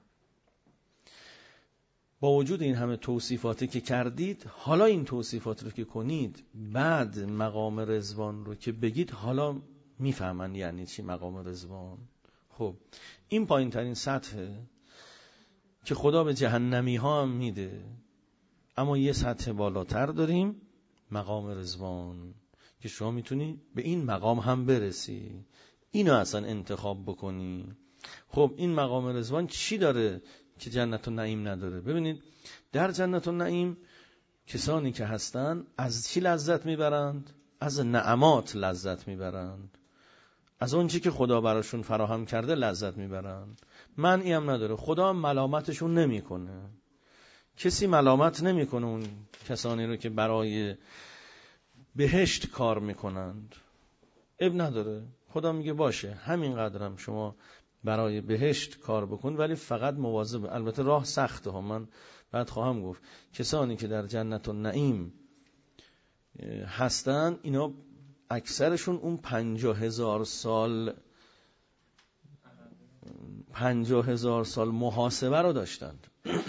با وجود این همه توصیفاتی که کردید، حالا این توصیفات رو که کنید، بعد مقام رضوان رو که بگید، حالا میفهمن یعنی چی مقام رضوان. خب این پایین ترین سطحه که خدا به جهنمی ها هم میده. اما یه سطح بالاتر داریم، مقام رضوان، که شما میتونی به این مقام هم برسی، اینو اصلا انتخاب بکنی. خب این مقام رضوان چی داره که جنت النعیم نداره؟ ببینید در جنت النعیم کسانی که هستن از چی لذت میبرند؟ از نعمات لذت میبرند، از اون چی که خدا براشون فراهم کرده لذت میبرند. منعی هم نداره، خدا ملامتشون نمیکنه کسی ملامت نمیکنه اون کسانی رو که برای بهشت کار میکنند. اب نداره، خدا میگه باشه همین قدرم شما برای بهشت کار بکن، ولی فقط مواظب. البته راه سخته ها، من بعد خواهم گفت. کسانی که در جنت النعیم هستن اینا اکثرشون اون پنجاه هزار سال پنجاه هزار سال محاسبه رو داشتند.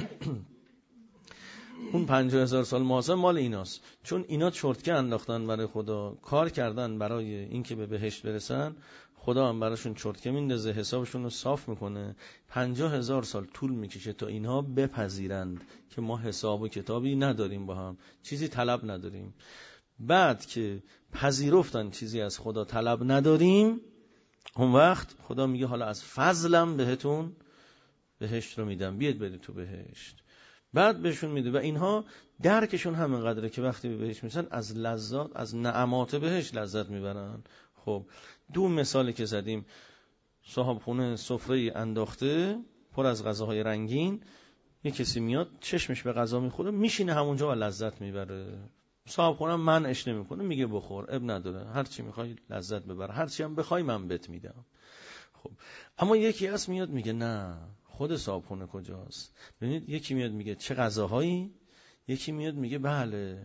اون پنجاه هزار سال محاسبه مال ایناست، چون اینا چرتکه انداختن برای خدا، کار کردن برای اینکه به بهشت برسن. خدا هم براشون چرتکه میندازه، حسابشون رو صاف میکنه. پنجاه هزار سال طول میکشه تا اینها بپذیرند که ما حساب و کتابی نداریم، با هم چیزی طلب نداریم. بعد که پذیرفتن چیزی از خدا طلب نداریم، اون وقت خدا میگه حالا از فضلم بهتون بهشت رو میدم، بیاد برید تو بهشت. بعد بهشون میده و اینها درکشون همین قدره که وقتی به بهشت میرسن از لذات، از نعمات بهشت لذت میبرن. خب دو مثالی که زدیم، صاحب خونه سفره انداخته پر از غذاهای رنگین، یه کسی میاد چشمش به غذا میخوره، میشینه همونجا و لذت میبره. صاحب خونه منعش نمیکنه، میگه بخور، اب نداره، هر چی میخوای لذت ببر، هر چی هم بخوای من بهت میدم. خب اما یکی هست میاد میگه نه، خود صاحب خونه کجاست؟ ببینید، یکی میاد میگه چه غذاهایی، یکی میاد میگه بله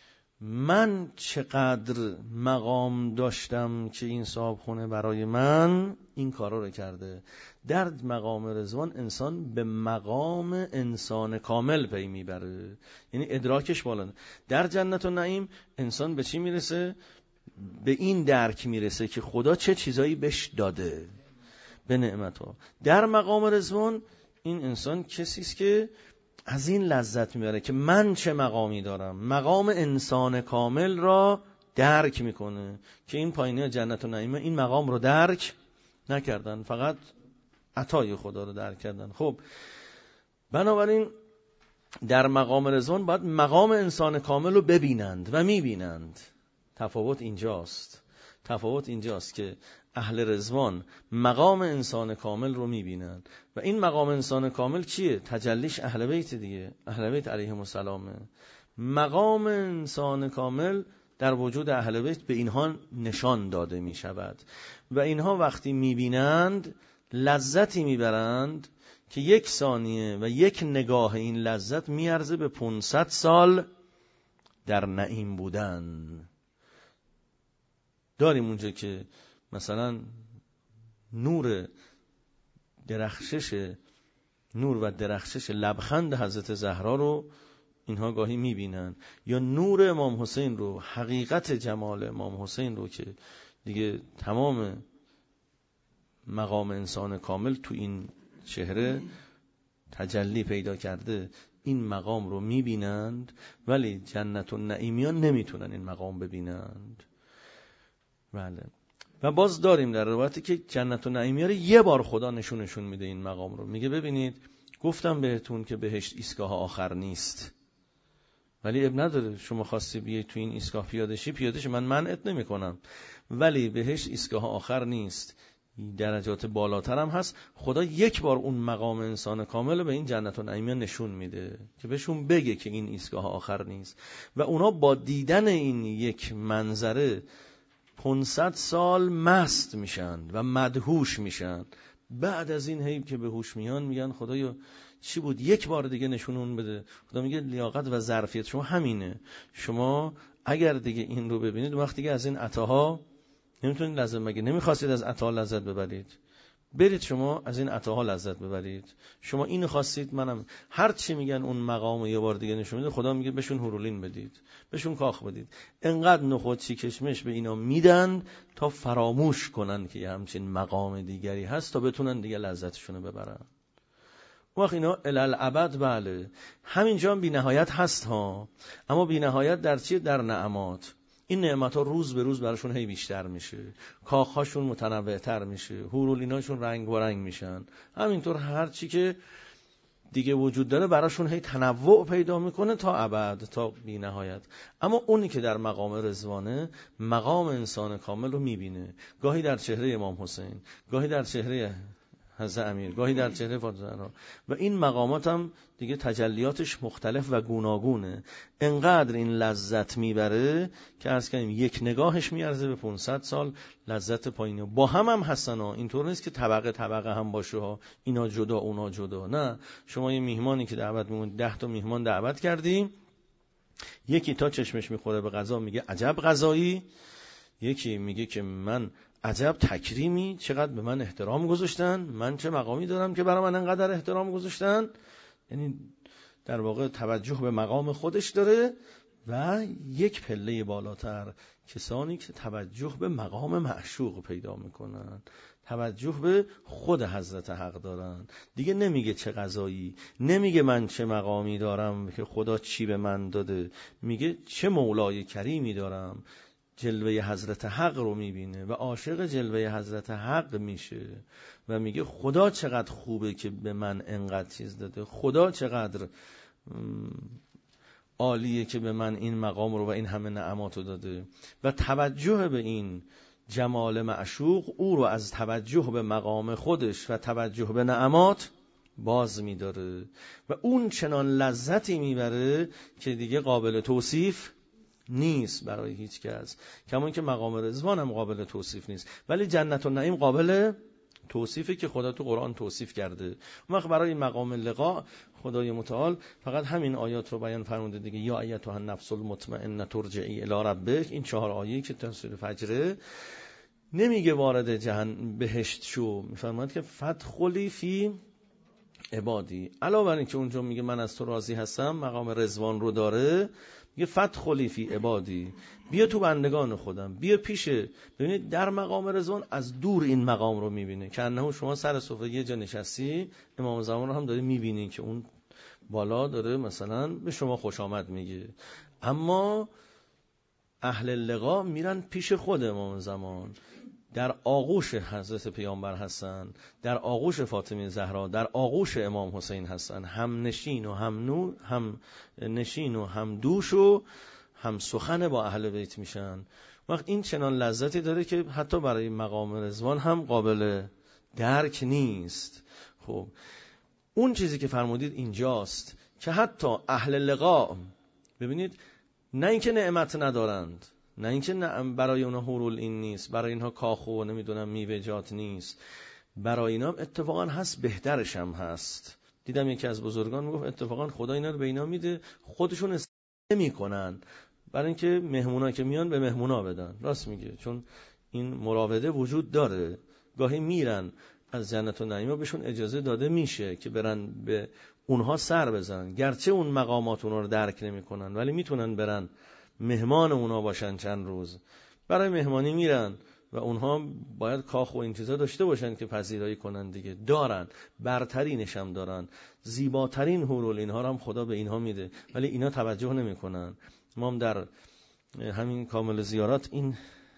من چقدر مقام داشتم که این صاحب خونه برای من این کارا رو کرده. در مقام رضوان انسان به مقام انسان کامل پی میبره، یعنی ادراکش بالا. در جنت و نعیم انسان به چی میرسه؟ به این درک میرسه که خدا چه چیزایی بهش داده، به نعمت‌ها. در مقام رضوان این انسان کسی است که از این لذت میبره که من چه مقامی دارم. مقام انسان کامل را درک میکنه که این پایینی جنت و نعیم این مقام رو درک نکردن، فقط عطای خدا رو درک کردن. خب بنابراین در مقام رضوان باید مقام انسان کامل رو ببینند و میبینند. تفاوت اینجاست، تفاوت اینجاست که اهل رضوان مقام انسان کامل رو میبینند و این مقام انسان کامل چیه؟ تجلیش اهل بیت دیگه، اهل بیت علیهم السلامه. مقام انسان کامل در وجود اهل بیت به اینها نشان داده می شود و اینها وقتی میبینند لذتی میبرند که یک ثانیه و یک نگاه این لذت میارزه به پانصد سال در نعیم بودن. داریم اونجا که مثلا نور درخشش نور و درخشش لبخند حضرت زهرا رو اینها گاهی میبینن، یا نور امام حسین رو، حقیقت جمال امام حسین رو که دیگه تمام مقام انسان کامل تو این چهره تجلی پیدا کرده، این مقام رو میبینند. ولی جنت و نعیمیان نمیتونن این مقام ببینند. بله. و باز داریم در روایتی که جنت و نعیمیان یه بار خدا نشونشون میده این مقام رو، میگه ببینید گفتم بهتون که بهشت ایستگاه آخر نیست، ولی اب نداره شما خواستی بیای تو این ایستگاه پیاده شی پیاده شی، من منعت نمی کنم، ولی بهشت ایستگاه آخر نیست، درجات بالاتر هم هست. خدا یک بار اون مقام انسان کامل رو به این جنت و نعیمیان نشون میده که بهشون بگه که این ایستگاه آخر نیست و اونا با دیدن این یک منظره پانصد سال مست میشن و مدهوش میشن. بعد از این حیب که به هوش میان میگن خدایا چی بود، یک بار دیگه نشونون بده. خدا میگه لیاقت و ظرفیت شما همینه، شما اگر دیگه این رو ببینید وقتی که از این عطاها نمیتونید لذت، مگه نمیخواستید از عطا لذت ببرید؟ برید شما از این عطاها لذت ببرید. شما اینو خواستید، منم هر چی میگن اون مقامو یه بار دیگه نشون میده. خدا میگه بهشون هورولین بدید، بهشون کاخ بدید. انقدر نخود چی کشمش به اینا میدن تا فراموش کنن که یه همچین مقام دیگری هست، تا بتونن دیگه لذتشونو ببرن. وقت اینا الالعبد بله همینجا هم بی نهایت هست ها، اما بی نهایت در چی؟ در نعمات. این نعمت ها روز به روز براشون هی بیشتر میشه، کاخهاشون متنوعتر میشه، هورولیناشون رنگ و رنگ میشن. همینطور هر چی که دیگه وجود داره براشون هی تنوع پیدا میکنه تا ابد، تا بی نهایت. اما اونی که در مقام رضوانه مقام انسان کامل رو میبینه، گاهی در چهره امام حسین، گاهی در چهره حضرت امیر، گاهی در چهره فاطمه زهرا. و این مقامات هم دیگه تجلیاتش مختلف و گوناگونه. انقدر این لذت میبره که عرض کنیم یک نگاهش میارزه به پانصد سال لذت پایینه. با هم هم هستن ها، اینطور نیست که طبقه طبقه هم باشه ها، اینا جدا اونا جدا. نه، شما یه میهمانی که دعوت می‌کنید، ده تا میهمان دعوت کردیم، یکی تا چشمش میخوره به غذا میگه عجب غذایی، یکی میگه که من عجب تکریمی، چقدر به من احترام گذاشتن، من چه مقامی دارم که برای من انقدر احترام گذاشتن. یعنی در واقع توجه به مقام خودش داره. و یک پله بالاتر کسانی که توجه به مقام معشوق پیدا میکنن، توجه به خود حضرت حق دارن. دیگه نمیگه چه غذایی، نمیگه من چه مقامی دارم که خدا چی به من داده، میگه چه مولای کریمی دارم. جلوه حضرت حق رو میبینه و عاشق جلوه حضرت حق میشه و میگه خدا چقدر خوبه که به من انقدر چیز داده، خدا چقدر عالیه که به من این مقام رو و این همه نعمات رو داده. و توجه به این جمال معشوق او رو از توجه به مقام خودش و توجه به نعمات باز میداره و اون چنان لذتی میبره که دیگه قابل توصیف نیست برای هیچ کس. کما اینکه مقام رضوان هم قابل توصیف نیست، ولی جنت النعیم قابل توصیفه که خدا تو قرآن توصیف کرده. اون وقت برای مقام لقا خدای متعال فقط همین آیات رو بیان فرموده دیگه، یا ایتها النفس المطمئنه ترجعی الی ربک. این چهار آیه که در سوره فجر نمیگه وارد جهنم بهشت شو، میفرماید که فدخلی فی عبادی. علاوه بر این که اونجا میگه من از تو راضی هستم، مقام رضوان رو داره، میگه فدخلی فی عبادی، بیا تو بندگان خودم، بیا پیشه. ببینید در مقام رضوان از دور این مقام رو میبینه که انه شما سر سفره یه جا نشستی، امام زمان رو هم داری میبینی که اون بالا داره مثلا به شما خوش آمد میگه. اما اهل لقا میرن پیش خود امام زمان، در آغوش حضرت پیامبر هستن، در آغوش فاطمه زهرا، در آغوش امام حسین هستن، هم نشین و هم نو هم نشین و هم دوش و هم سخن با اهل بیت میشن. وقت این چنان لذتی داره که حتی برای مقام رضوان هم قابل درک نیست. خب اون چیزی که فرمودید اینجاست که حتی اهل لقا، ببینید، نه اینکه نعمت ندارند، نه اینکه برای اونها حورول این نیست، برای اینها کاخو نمیدونم میوه‌جات نیست، برای اینا اتفاقا هست، بهترش هم هست. دیدم یکی از بزرگان میگفت اتفاقا خدا اینا رو به اینا میده، خودشون استفاده نمی‌کنن، برای اینکه مهمونا که میان به مهمونا بدن. راست میگه، چون این مراوده وجود داره. گاهی میرن از جنت النعیم بهشون اجازه داده میشه که برن به اونها سر بزنن، گرچه اون مقامات اونها رو درک نمی‌کنن، ولی میتونن برن مهمان اونا باشن چند روز. برای مهمانی میرن و اونها باید کاخ و انتظار داشته باشن که پذیرایی کنن دیگه. دارن، برترینش هم دارن، زیباترین حورول اینها رو هم خدا به اینها میده، ولی اینا توجه نمیکنن. ما هم در همین کامل زیارات این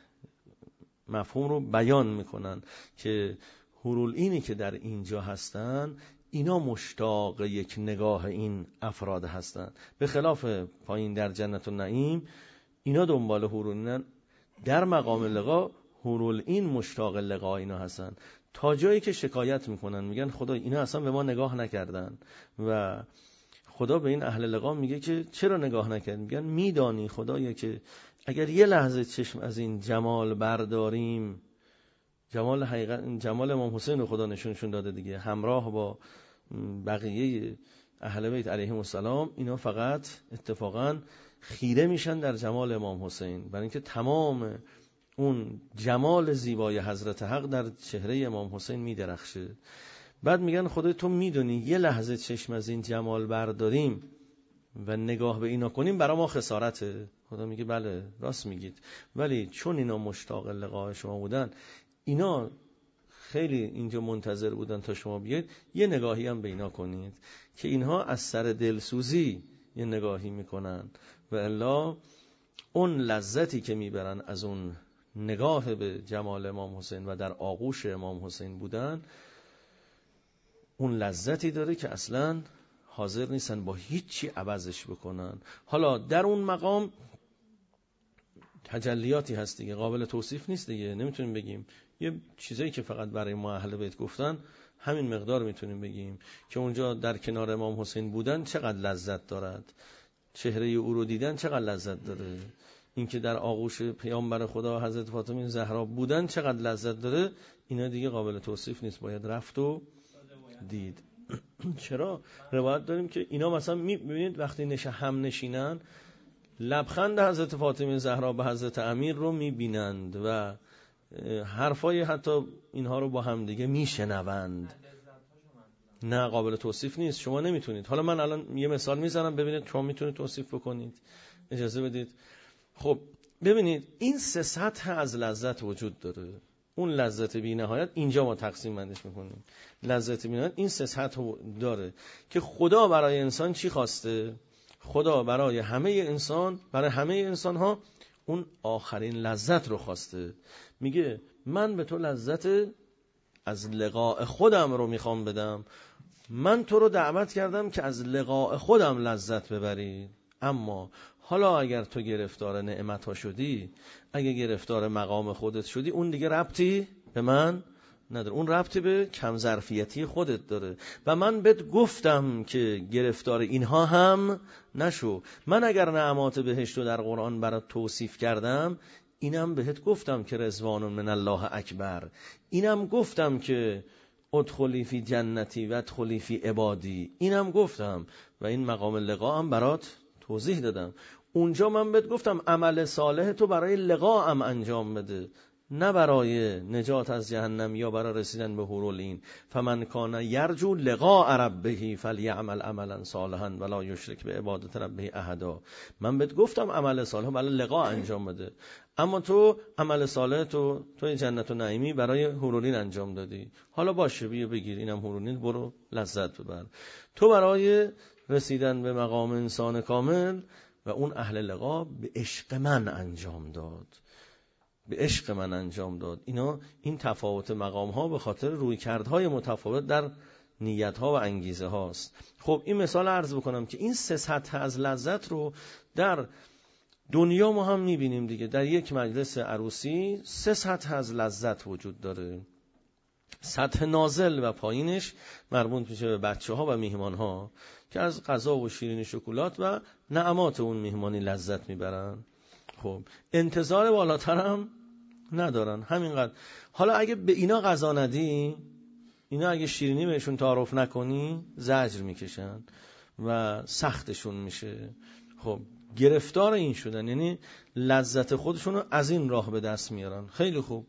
مفهوم رو بیان میکنن که حورول اینی که در اینجا هستن، اینا مشتاق یک نگاه این افراد هستن، به خلاف پایین در جنت النعیم اینا دنبال حورولینن. در مقام لقا حورولین مشتاق لقا اینا هستن، تا جایی که شکایت میکنن، میگن خدا اینا اصلا به ما نگاه نکردن. و خدا به این اهل لقا میگه که چرا نگاه نکردن؟ میگن میدانی خدایا که اگر یه لحظه چشم از این جمال برداریم، جمال حقیقت، جمال امام حسین رو خدا نشونشون داده دیگه، همراه با بقیه اهل بیت علیهم السلام، اینا فقط اتفاقا خیره میشن در جمال امام حسین، برای اینکه تمام اون جمال زیبای حضرت حق در چهره امام حسین میدرخشه. بعد میگن خدای تو میدونی یه لحظه چشم از این جمال برداریم و نگاه به اینا کنیم برای ما خسارته. خدا میگه بله راست میگید، ولی چون اینا مشتاق لقاء شما بودن، اینا خیلی اینجا منتظر بودن تا شما بیاید، یه نگاهی هم به اینا کنید، که اینها از سر دلسوزی یه نگاهی میکنن، و الا اون لذتی که میبرن از اون نگاه به جمال امام حسین و در آغوش امام حسین بودن، اون لذتی داره که اصلا حاضر نیستن با هیچی عوضش بکنن. حالا در اون مقام تجلیاتی هست دیگه، قابل توصیف نیست دیگه، نمیتونیم بگیم. یه چیزایی که فقط برای ما اهل بیت گفتن همین مقدار میتونیم بگیم که اونجا در کنار امام حسین بودن چقدر لذت دارد، چهره او رو دیدن چقدر لذت داره، اینکه در آغوش پیامبر خدا حضرت فاطمه زهرا بودن چقدر لذت داره، اینا دیگه قابل توصیف نیست، باید رفت و دید. چرا؟ روایت داریم که اینا مثلا میبینید وقتی نش هم نشینن لبخند حضرت فاطمه زهرا به حضرت امیر رو میبینند و حرفای حتی اینها رو با هم دیگه میشنوند. نه قابل توصیف نیست، شما نمیتونید. حالا من الان یه مثال میزنم ببینید شما میتونید توصیف بکنید، اجازه بدید. خب ببینید این سه سطح از لذت وجود داره. اون لذت بی نهایت اینجا ما تقسیم بندش میکنیم. لذت بی نهایت این سه سطح داره که خدا برای انسان چی خواسته؟ خدا برای همه انسان، برای همه انسان ها اون آخرین لذت رو خواسته. میگه من به تو لذت از لقاء خودم رو میخوام بدم، من تو رو دعوت کردم که از لقاء خودم لذت ببری. اما حالا اگر تو گرفتار نعمت ها شدی، اگه گرفتار مقام خودت شدی، اون دیگه ربطی به من نداره، اون ربطی به کم ظرفیتی خودت داره و من بهت گفتم که گرفتار اینها هم نشو. من اگر نعمات بهشت رو در قرآن برات توصیف کردم، اینم بهت گفتم که رضوان من الله اکبر، اینم گفتم که ادخلی فی جنتی و ادخلی فی عبادی، اینم گفتم و این مقام لقا هم برات توضیح دادم. اونجا من بهت گفتم عمل صالح تو برای لقا هم انجام بده، نه برای نجات از جهنم یا برای رسیدن به حورالعین. فمن کان یرجو لقاء ربه فلیعمل عملا صالحا ولا یشرک بعبادت ربه احدا. من بهت گفتم عمل صالح برای لقا انجام بده، اما تو عمل صالح تو توی جنت و نعیمی برای حورالعین انجام دادی. حالا باشه بیا بگیر اینم حورالعین، برو لذت ببر. تو برای رسیدن به مقام انسان کامل و اون اهل لقا به عشق من انجام داد، به عشق من انجام داد. اینا این تفاوت مقام ها به خاطر رویکردهای متفاوت در نیت ها و انگیزه هاست. خب این مثال عرض بکنم که این سه سطح از لذت رو در دنیا ما هم میبینیم دیگه. در یک مجلس عروسی سه سطح از لذت وجود داره. سطح نازل و پایینش مربوط میشه به بچه ها و میهمان ها که از غذا و شیرینی شکلات و نعمات اون میهمانی لذت میبرن. خب انتظار بالاتر هم ندارن، همینقدر. حالا اگه به اینا غذا ندی، اینا اگه شیرینی بهشون تعارف نکنی، زجر میکشن و سختشون میشه. خب گرفتار این شدن، یعنی لذت خودشون رو از این راه به دست میارن. خیلی خوب.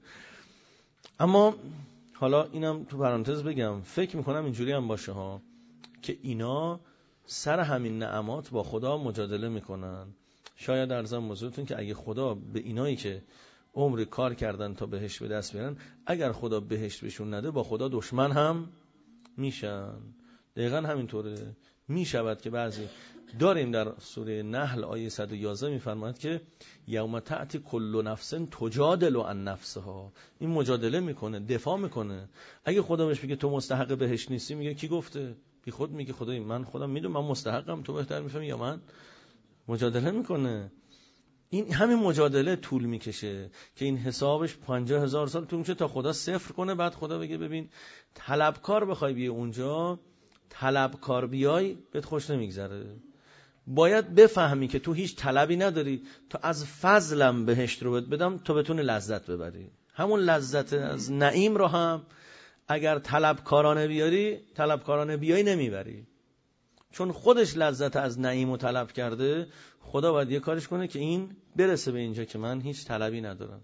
اما حالا اینم تو پرانتز بگم، فکر میکنم اینجوری هم باشه ها که اینا سر همین نعمات با خدا مجادله میکنن. شاید ارزم حضورتون که اگه خدا به اینایی که عمر کار کردن تا بهشت به دست بیارن، اگر خدا بهشت بهشون نده با خدا دشمن هم میشن. دقیقا همینطوره. میشود که بعضی داریم در سوره نحل آیه صد و یازده میفرماید که یوم تأتی کل نفس تجادل عن نفسها. این مجادله میکنه، دفاع میکنه. اگه خدا بهش بگه تو مستحق بهشت نیستی، میگه کی گفته؟ بی خود میگه خدای من خودم میدونم من مستحقم، تو بهتر میفهمی یا من. مجادله میکنه. این همین مجادله طول میکشه که این حسابش پنجاه هزار سال طول میشه تا خدا صفر کنه. بعد خدا بگه ببین طلبکار بخوای بیای اونجا، طلبکار بیای بهت خوش نمیگذره. باید بفهمی که تو هیچ طلبی نداری، تو از فضلم بهشت رو بهت بدم تو بتونی لذت ببری. همون لذت از نعیم رو هم اگر طلبکارانه بیاری، طلبکارانه بیای نمیبری. چون خودش لذت از نعیم رو طلب کرده، خدا باید یه کارش کنه که این برسه به اینجا که من هیچ طلبی ندارم.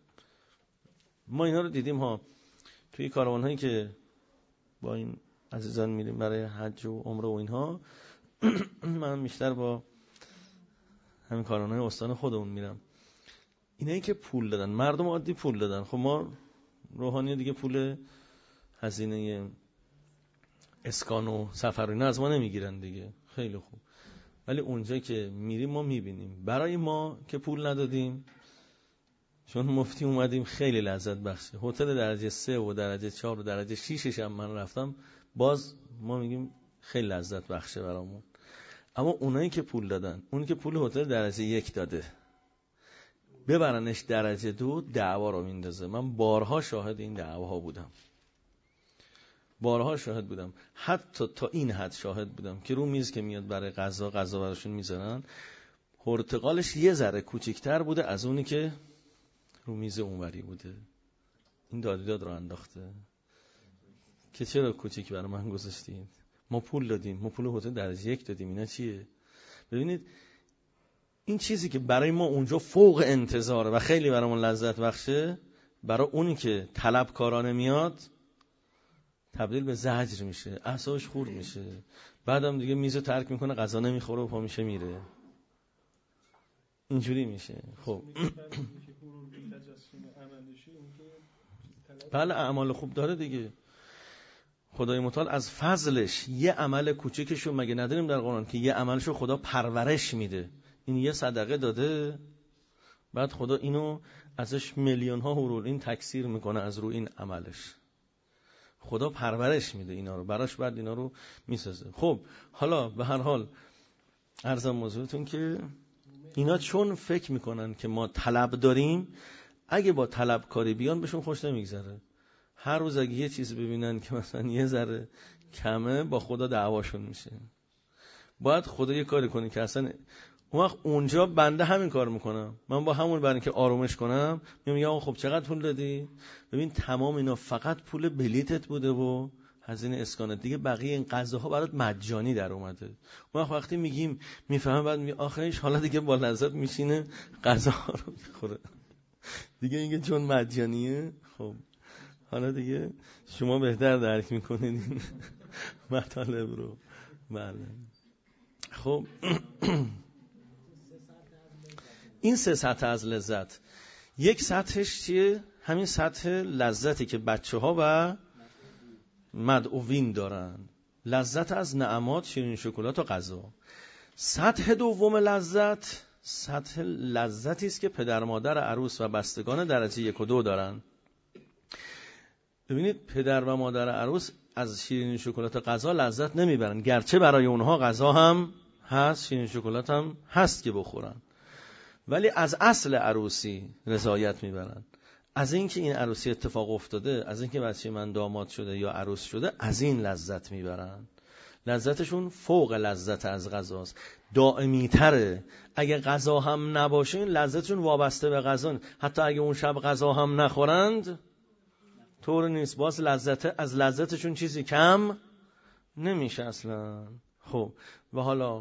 ما اینا رو دیدیم ها توی کاروان‌هایی که با این عزیزان میریم برای حج و عمره و اینها. من بیشتر با همین کاروان‌های استان خودمون میرم. اینایی که پول دادن، مردم عادی پول دادن. خب ما روحانی دیگه پول هزینه اسکان و سفر اینا از ما نمیگیرن دیگه. خیلی خوب. ولی اونجا که میریم ما میبینیم برای ما که پول ندادیم، چون مفتی اومدیم، خیلی لذت بخشه. هتل درجه سه و درجه چهار و درجه شیشش هم من رفتم، باز ما میگیم خیلی لذت بخشه برامون. اما اونایی که پول دادن، اونی که پول هتل درجه یک داده ببرنش درجه دو، دعوا رو میندازه. من بارها شاهد این دعواها بودم. بارها شاهد بودم، حتی تا این حد شاهد بودم که رو میز که میاد برای غذا غذا براشون میذارن، پرتقالش یه ذره کوچیک‌تر بوده از اونی که رو میز اونوری بوده. این داد داد رو انداخته که چرا کوچیک برای من گذاشتید؟ ما پول دادیم، ما پول هتل درجه یک دادیم، اینا چیه؟ ببینید این چیزی که برای ما اونجا فوق انتظاره و خیلی برامون لذت بخشه، برای اونی که طلبکارانه میاد تبدیل به زجر میشه، اعصابش خورد میشه، بعدم دیگه میزو ترک میکنه، غذا نمیخوره و پا میشه میره. اینجوری میشه. خب بله اعمال خوب داره دیگه. خدای متعال از فضلش یه عمل کوچیکشو مگه نداریم در قرآن که یه عملشو خدا پرورش میده؟ این یه صدقه داده، بعد خدا اینو ازش میلیون ها حرور این تکثیر میکنه از رو این عملش. خدا پرورش میده اینا رو، براش بعد اینا رو میسازه. خب حالا به هر حال عرضم موضوعتون که اینا چون فکر میکنن که ما طلب داریم، اگه با طلب کاری بیان بهشون خوش نمیگذره. هر روز اگه یه چیز ببینن که مثلا یه ذره کمه، با خدا دعواشون میشه. باید خدا یه کاری کنه که اصلا اون وقت اونجا بنده همین کار میکنم، من با همون برای که آرومش کنم میگم یا خب چقدر پول دادی؟ ببین تمام اینا فقط پول بلیتت بوده و هزینه اسکانت، دیگه بقیه این غذاها برات مجانی در اومده. اون وقت وقتی میگیم میفهمم، بعد میگه آخرش حالا دیگه با لذت میشینه غذاها رو میخوره دیگه. اینکه چون مجانیه، خب حالا دیگه شما بهتر درک میکنید این مطالب رو. بله خب این سه سطح از لذت، یک سطحش چیه؟ همین سطح لذتی که بچه ها و مدعوین دارن، لذت از نعمات، شیرین شکلات و غذا. سطح دوم لذت، سطح لذتی است که پدر مادر عروس و بستگان درجه یک و دو دارن. ببینید پدر و مادر عروس از شیرین شکلات و غذا لذت نمیبرن، گرچه برای اونها غذا هم هست، شیرین شکلات هم هست که بخورن، ولی از اصل عروسی رضایت میبرن. از اینکه این عروسی اتفاق افتاده، از اینکه بچه من داماد شده یا عروس شده، از این لذت میبرن. لذتشون فوق لذت از غذاست، دائمی تره. اگه غذا هم نباشه لذتشون وابسته به غذا، حتی اگه اون شب غذا هم نخورند طور نیست، باز لذت از لذتشون چیزی کم نمیشه اصلا. خب و حالا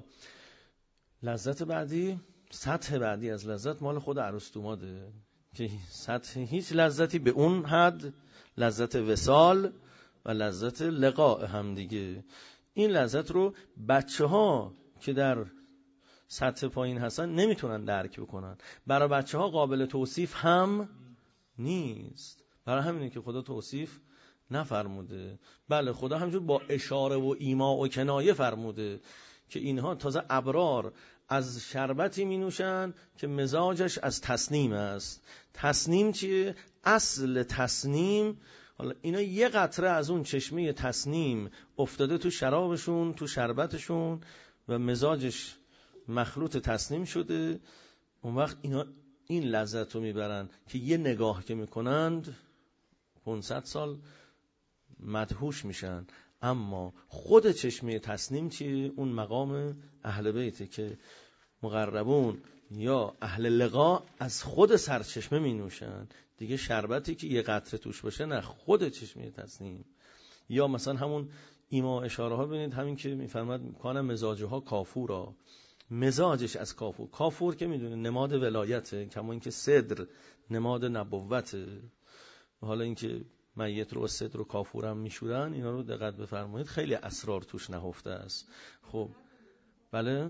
لذت بعدی، سطح بعدی از لذت مال خود عروس دوماده که سطح هیچ لذتی به اون حد، لذت وصال و لذت لقاء هم دیگه. این لذت رو بچه ها که در سطح پایین هستن نمیتونن درک بکنن، برای بچه ها قابل توصیف هم نیست. برای همینه که خدا توصیف نفرموده. بله خدا همینجور با اشاره و ایما و کنایه فرموده که اینها تازه ابرار از شربتی می نوشن که مزاجش از تسنیم است. تسنیم چیه؟ اصل تسنیم، حالا اینا یه قطره از اون چشمه تسنیم افتاده تو شرابشون، تو شربتشون و مزاجش مخلوط تسنیم شده. اون وقت اینا این لذت رو میبرن که یه نگاه که میکنند پانصد سال مدهوش میشن. اما خود چشمه تسنیم چیه؟ اون مقام اهل بیته که مقربون یا اهل لقا از خود سرچشمه می نوشن دیگه. شربتی که یه قطره توش باشه نه، خود چشمه تسنیم. یا مثلا همون ایما اشاره ها ببینید، همین که میفرماد کان مزاجه ها کافورا، مزاجش از کافور. کافور که میدونه نماد ولایته، کما اینکه صدر نماد نبوته. حالا اینکه میت رو صدر و کافور هم میشورن، اینا رو دقت بفرمایید، خیلی اسرار توش نهفته است. خب بله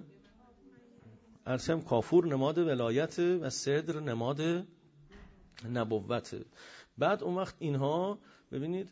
ارسم کافور نماد ولایته و صدر نماد نبوته. بعد اون وقت اینها ببینید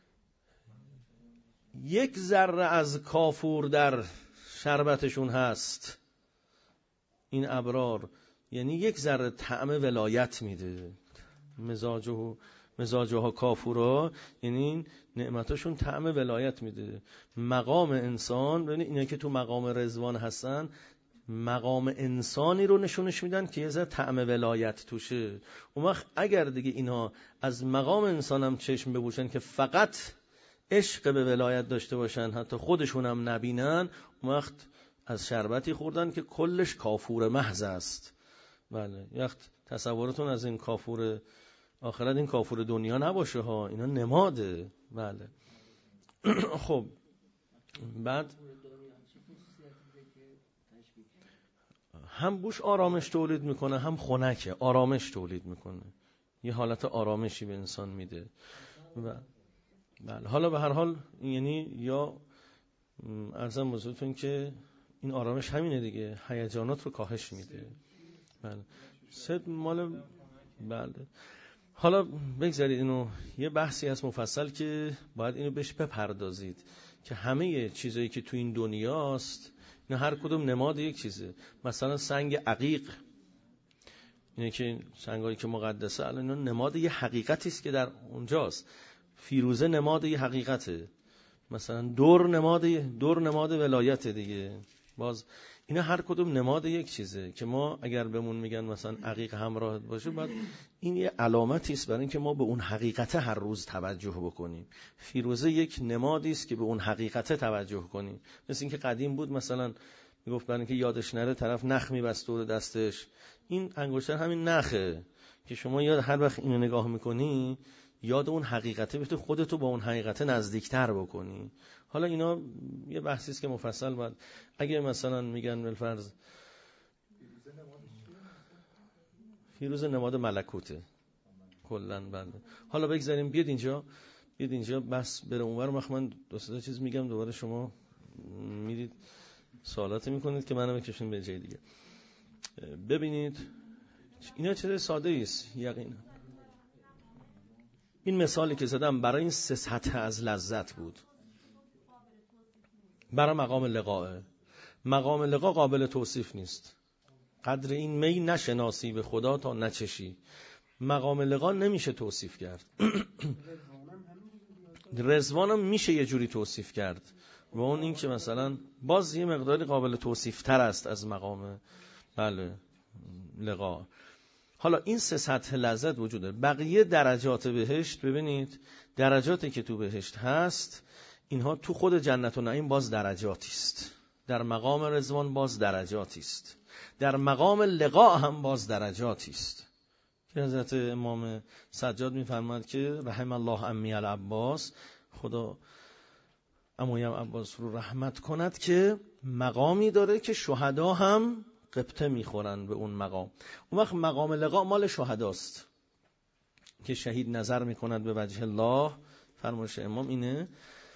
یک ذره از کافور در شربتشون هست، این ابرار، یعنی یک ذره طعم ولایت میده. مزاجه مزاجه ها کافورا، یعنی نعمتاشون طعم ولایت میده. مقام انسان، ببینید اینا که تو مقام رضوان هستن، مقام انسانی رو نشونش میدن که یه ذره طعم ولایت توشه. اون وقت اگر دیگه اینا از مقام انسان هم چشم ببوشن که فقط عشق به ولایت داشته باشن، حتی خودشون هم نبینن، اون وقت از شربتی خوردن که کلش کافور محض است. بله، وقت تصورتون از این کافور آخرت این کافور دنیا نباشه ها، اینا نماده. بله. خب بعد هم بوش آرامش تولید میکنه، هم خنکه آرامش تولید میکنه، یه حالت آرامشی به انسان میده. و بله، حالا به هر حال یعنی یا عرضم بزرگتون که این آرامش همینه دیگه، هیجانات رو کاهش میده. بله صد مال بله. حالا بگذارید اینو یه بحثی هست مفصل که باید اینو بهش بپردازید که همه چیزایی که تو این دنیاست اینا هر کدوم نماد یک چیزه. مثلا سنگ عقیق، اینه که سنگایی که مقدسه الان اینا نماد یه حقیقتی است که در اونجاست. فیروزه نماد یه حقیقته، مثلا دور نماد دور نماد ولایت دیگه. باز اینا هر کدوم نماد یک چیزه که ما اگر بهمون میگن مثلا عقیق همراه باشه، بعد این یه علامتی است برای اینکه ما به اون حقیقت هر روز توجه بکنیم. فیروزه یک نمادی است که به اون حقیقت توجه کنیم. مثل اینکه قدیم بود مثلا میگفت برای اینکه یادش نره طرف نخ میبست دور دستش، این انگشتر همین نخه که شما یاد هر وقت اینو نگاه میکنی یاد اون حقیقته بهت، خودتو با اون حقیقت نزدیکتر بکنی. حالا اینا یه بحثی است که مفصل باید، اگه مثلا میگن بالفرض فیروزه نماد ملکوته کلاً. بنده حالا بگذاریم بیاد اینجا بیاد اینجا بس بره اونور، وقت من دو سه تا چیز میگم دوباره شما میرید سوالاتی میکنید که منم بکشین به جای دیگه. ببینید اینا چه ساده است یقینا. این مثالی که زدم برای این سه سطح از لذت بود، برای مقام لقاء. مقام لقاء قابل توصیف نیست، قدر این می نشناسی به خدا تا نچشی. مقام لقاء نمیشه توصیف کرد. رضوانم میشه یه جوری توصیف کرد، و اون این که مثلا باز یه مقداری قابل توصیف تر است از مقام بله لقاء. حالا این سه سطح لذت وجود داره. بقیه درجات بهشت، ببینید درجاتی که تو بهشت هست اینها تو خود جنت و نعیم باز درجاتی است. در مقام رضوان باز درجاتی است، در مقام لقاء هم باز درجاتی است که حضرت امام سجاد می‌فرماد که رحم الله امی العباس، خدا عمویم عباس رو رحمت کند، که مقامی داره که شهدا هم قبطه میخورن به اون مقام. اون وقت مقام لقاء مال شهداست که شهید نظر میکند به وجه الله، فرمایش امام اینه.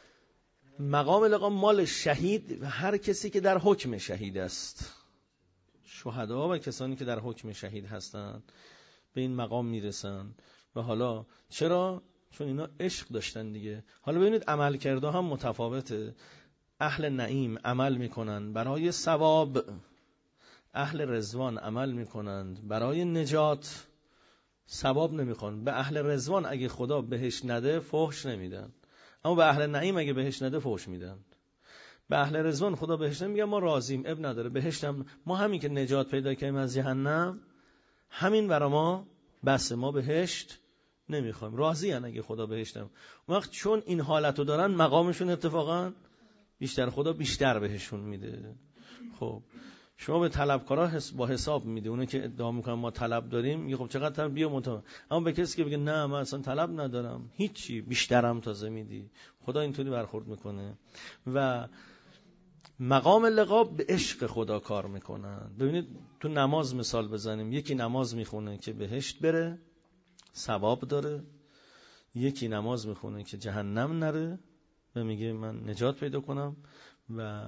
مقام لقاء مال شهید و هر کسی که در حکم شهید است. شهدا و کسانی که در حکم شهید هستند به این مقام میرسن. و حالا چرا؟ چون اینا عشق داشتن دیگه. حالا ببینید عمل کرده هم متفاوته. اهل نعیم عمل میکنن برای ثواب، اهل رضوان عمل میکنند برای نجات، ثواب نمیخوان. به اهل رضوان اگه خدا بهش نده فحش نمیدن، اما به اهل نعیم اگه بهش نده فحش میدن. به اهل رضوان خدا بهش نمیگه ما راضیم، اب نداره، بهشتم ما همین که نجات پیدا کردیم از جهنم همین برا ما بس، ما بهشت نمیخوایم، راضی ان اگه خدا بهشت نمیده. اون وقت چون این حالتو دارن مقامشون اتفاقا بیشتر، خدا بیشتر بهشون میده. خب شما به طلبکارا با حساب میده، اونه که ادعا میکنن ما طلب داریم میگه خب چقدر طلب بیا متو، اما به کسی که بگه نه من اصلا طلب ندارم هیچی بیشترم تازه میدی، خدا اینطوری برخورد میکنه. و مقام لقاء به عشق خدا کار میکنن. ببینید تو نماز مثال بزنیم، یکی نماز میخونه که بهشت بره ثواب داره، یکی نماز میخونه که جهنم نره و میگه من نجات پیدا کنم و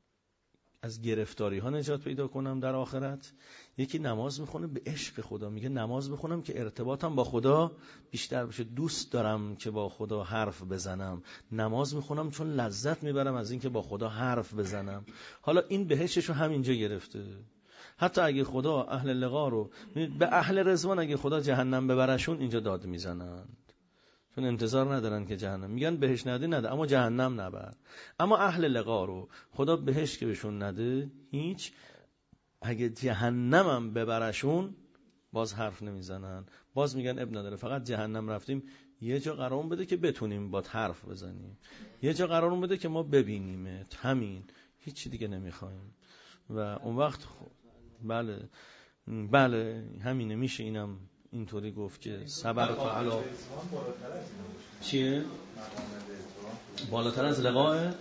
از گرفتاری ها نجات پیدا کنم در آخرت. یکی نماز میخونه به عشق خدا، میگه نماز میخونم که ارتباطم با خدا بیشتر بشه، دوست دارم که با خدا حرف بزنم، نماز میخونم چون لذت میبرم از این که با خدا حرف بزنم. حالا این بهشتشو همینجا گرفته. حتی اگه خدا اهل لقا رو به اهل رضوان اگه خدا جهنم ببرشون اینجا داد میزنند، چون انتظار ندارن که جهنم، میگن بهش نده نده اما جهنم نبر. اما اهل لقا رو خدا بهش که بهشون نده هیچ، اگه جهنمم ببرشون باز حرف نمیزنن، باز میگن اب نداره، فقط جهنم رفتیم یه جا قرار بده که بتونیم با حرف بزنیم، یه جا قرار بده که ما ببینیمت، همین، هیچی دیگه نمیخوایم. و اون وقت بله بله همینه، میشه اینم اینطوری گفت که صبر تا علا چیه؟ بالاتر از لقاه؟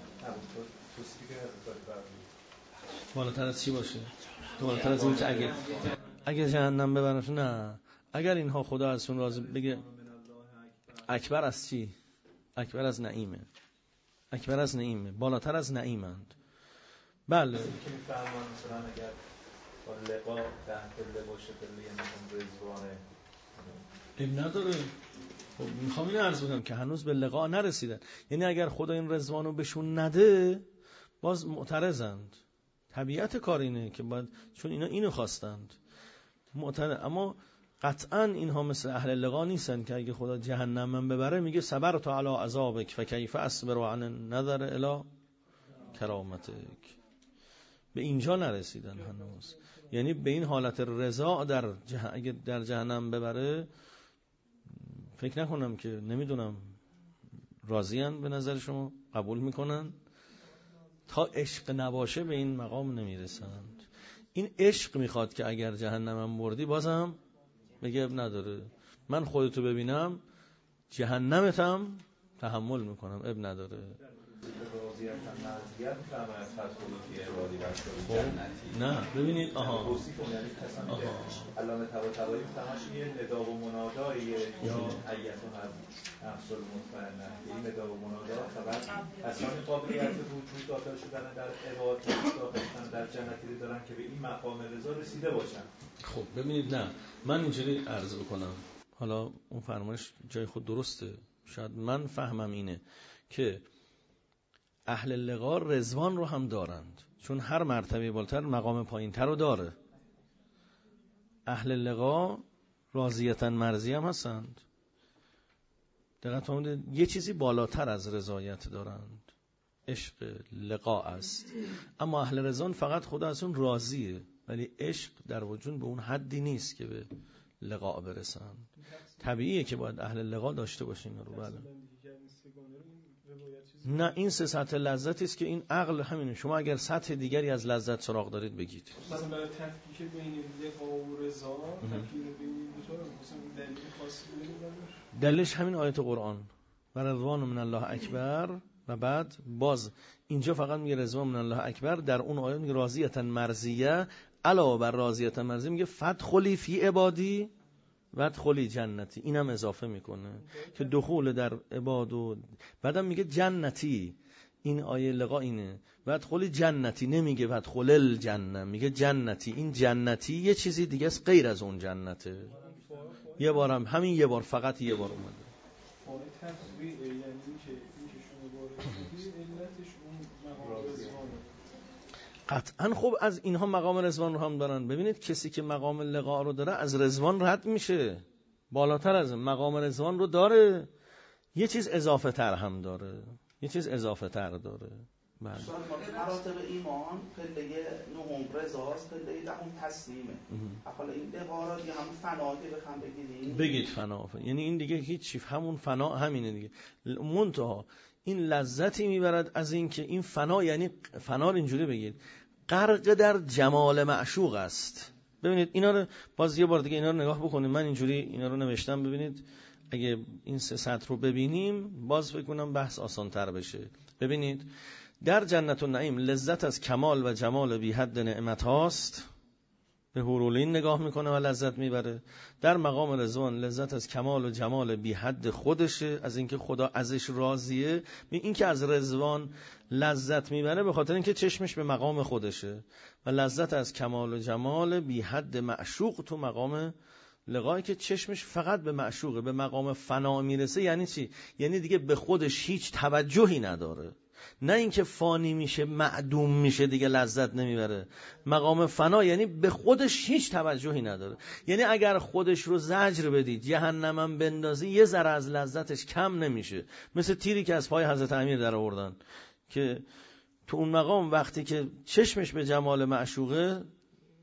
بالاتر از چی باشه؟ بالاتر از این که اگه اگه جهنم ببرنش، نه، اگر اینها خدا ازشون راضی بگه اکبر از چی؟ اکبر از نعیمه، اکبر از نعیمه، بالاتر از نعیمند. بله که میفرمان مثلا اگر با لقا تحت لباشه دلی نمون رزوانه این نداره. خب میخوام اینو عرض بکنم که هنوز به لقا نرسیدن، یعنی اگر خدا این رزوانو بهشون نده باز معترضند، طبیعت کار اینه که باید، چون اینا اینو خواستند معترض. اما قطعا اینها مثل اهل لقا نیستن که اگه خدا جهنم من ببره میگه صبر تو علی عذابک فکیف اصبر عن النظر الی کرامتک. به اینجا نرسیدن هنوز، یعنی به این حالت رضا در جه... اگه در جهنم ببره فکر نکنم که، نمیدونم راضیان به نظر شما، قبول میکنن؟ تا عشق نباشه به این مقام نمیرسند. این عشق میخواد که اگر جهنمم بردی بازم بگه اب نداره، من خودتو ببینم جهنمتم تحمل میکنم، اب نداره. نه ببینید آها آها علامه طباطبایی تماش یه ندا و مناداییه، این ایتها نفس المطمئنه، این ندا و منادا خبر اصلا قابلیت وجود داخل شدن در عبادت داخل شدن در جنتی دارن که به این مقام رضا رسیده باشن. خب ببینید، نه من اینجوری عرض بکنم، حالا اون فرمایش جای خود درسته، شاید من فهمم اینه که اهل لقا رضوان رو هم دارند، چون هر مرتبه بالاتر مقام پایین‌تر رو داره. اهل لقا راضیتن مرضی هم هستند، دقیقاً فهمیدید، یه چیزی بالاتر از رضایت دارند، عشق لقا است. اما اهل رضوان فقط خدا از اون راضیه، ولی عشق در وجود به اون حدی نیست که به لقا برسند. طبیعیه که باید اهل لقا داشته باشین رو. بله نه، این سه سطح لذتی است که این عقل همینه. شما اگر سطح دیگری از لذت سراغ دارید بگید. مثلا برای تفکیک بین لقا و رضا، تفکیک بین این دو تا مثلا دلیل خاصی دارید؟ دلیلش همین آیت قرآن و رضوان من الله اکبر، و بعد باز اینجا فقط میگه رضوان من الله اکبر، در اون آیه میگه راضیه مرضیه، علاوه بر راضیه مرضیه میگه فدخلی فی عبادی وادخلی جنتی، اینم اضافه میکنه که دخول در عباد، و بعدم میگه جنتی. این آیه لقا اینه، وادخلی جنتی، نمیگه وادخل الجنه، میگه جنتی. این جنتی یه چیزی دیگه است غیر از اون جنته. یه بارم همین یه بار، فقط یه بار اومده. فاره تفریع یعنی که این که شما باره علتش اون مقام رضوانه. قطعا خب از اینها مقام رضوان رو هم دارن. ببینید کسی که مقام لقا رو داره از رضوان رد میشه، بالاتر از مقام رضوان رو داره، یه چیز اضافه تر هم داره، یه چیز اضافه تر داره. بله مراتب ایمان پله نهم رضاست، پله دهم تسلیمه. حالا این لقا را دیگه همون فنا که بخوام بگیریم، بگید فنا، یعنی این دیگه هیچ چیز، همون فنا همینه دیگه. منتها این لذتی میبرد از این که این فنا، یعنی فنا رو اینجوری بگید غرق در جمال معشوق است. ببینید اینا رو باز یه بار دیگه اینا رو نگاه بکنید، من اینجوری اینا رو نوشتم، ببینید اگه این سه سطر رو ببینیم باز فکر کنم بحث آسان تر بشه. ببینید در جنت النعیم لذت از کمال و جمال بی حد نعمت هاست، به حورالعین نگاه میکنه و لذت میبره. در مقام رضوان لذت از کمال و جمال بی حد خودشه، از اینکه خدا ازش راضیه. این که از رضوان لذت میبره به خاطر اینکه چشمش به مقام خودشه، و لذت از کمال و جمال بی حد معشوق تو مقام لقایی که چشمش فقط به معشوقه، به مقام فنا میرسه. یعنی چی؟ یعنی دیگه به خودش هیچ توجهی نداره، نه اینکه فانی میشه معدوم میشه دیگه لذت نمیبره. مقام فنا یعنی به خودش هیچ توجهی نداره، یعنی اگر خودش رو زجر بدید جهنمم بندازی یه ذره از لذتش کم نمیشه. مثل تیری که از پای حضرت امیر در آوردن که تو اون مقام وقتی که چشمش به جمال معشوقه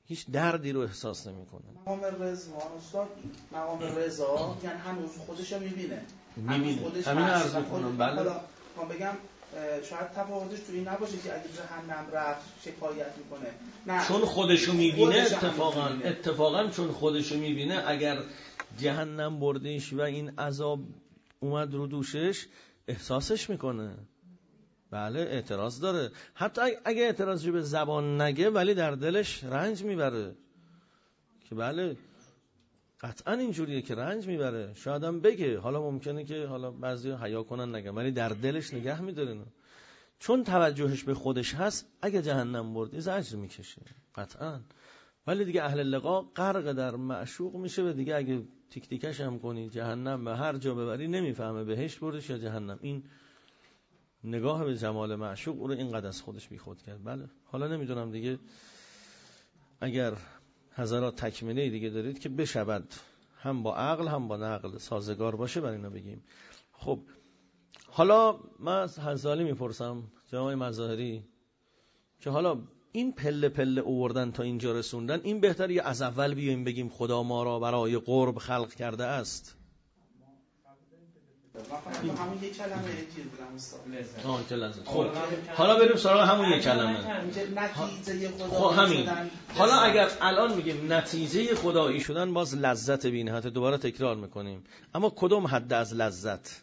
هیچ دردی رو احساس نمیکنه. مقام رضوان استاد، مقام رضا یعنی هنوز خودشو میبینه، میبینه. همین عرض میکنم. بله. حالا من بگم شاید تفاوتش تو این نباشه که اگه جهنم رفت شکایت میکنه، نه چون خودشو میبینه. اتفاقا اتفاقا چون خودشو میبینه، اگر جهنم بردش و این عذاب اومد رو دوشش احساسش میکنه. بله اعتراض داره، حتی اگه اعتراضی به زبان نگه ولی در دلش رنج میبره که بله قطعا اینجوریه که رنج میبره. شاید هم بگه، حالا ممکنه که حالا بعضی حیا کنن نگه، ولی در دلش نگه میداره، چون توجهش به خودش هست. اگه جهنم بردی زجر میکشه قطعا، ولی دیگه اهل لقا غرق در معشوق میشه و دیگه اگه تیک تیکش هم کنی جهنم به هر جا ببری نمیفهمه بهشت بردش یا جهنم. این نگاه به جمال معشوق او رو اینقدر از خودش بیخود کرد. بله حالا نمیدونم دیگه اگر حضرات تکمله دیگه دارید که بشود هم با عقل هم با نقل سازگار باشه برای اینا بگیم. خب حالا من از حضالی میپرسم جناب مظاهری که حالا این پله پله اووردن تا اینجا رسوندن، این بهتره از اول بیایم بگیم خدا ما را برای قرب خلق کرده است؟ همون یک کلمه چیز بودم استاد. آه که لازم. خب حالا بریم سراغ همون یک کلمه. نتیجه خدا خب همین. حالا اگر الان میگیم نتیجه خدایی شدن، باز لذت بینهات دوباره تکرار میکنیم، اما کدوم حد از لذت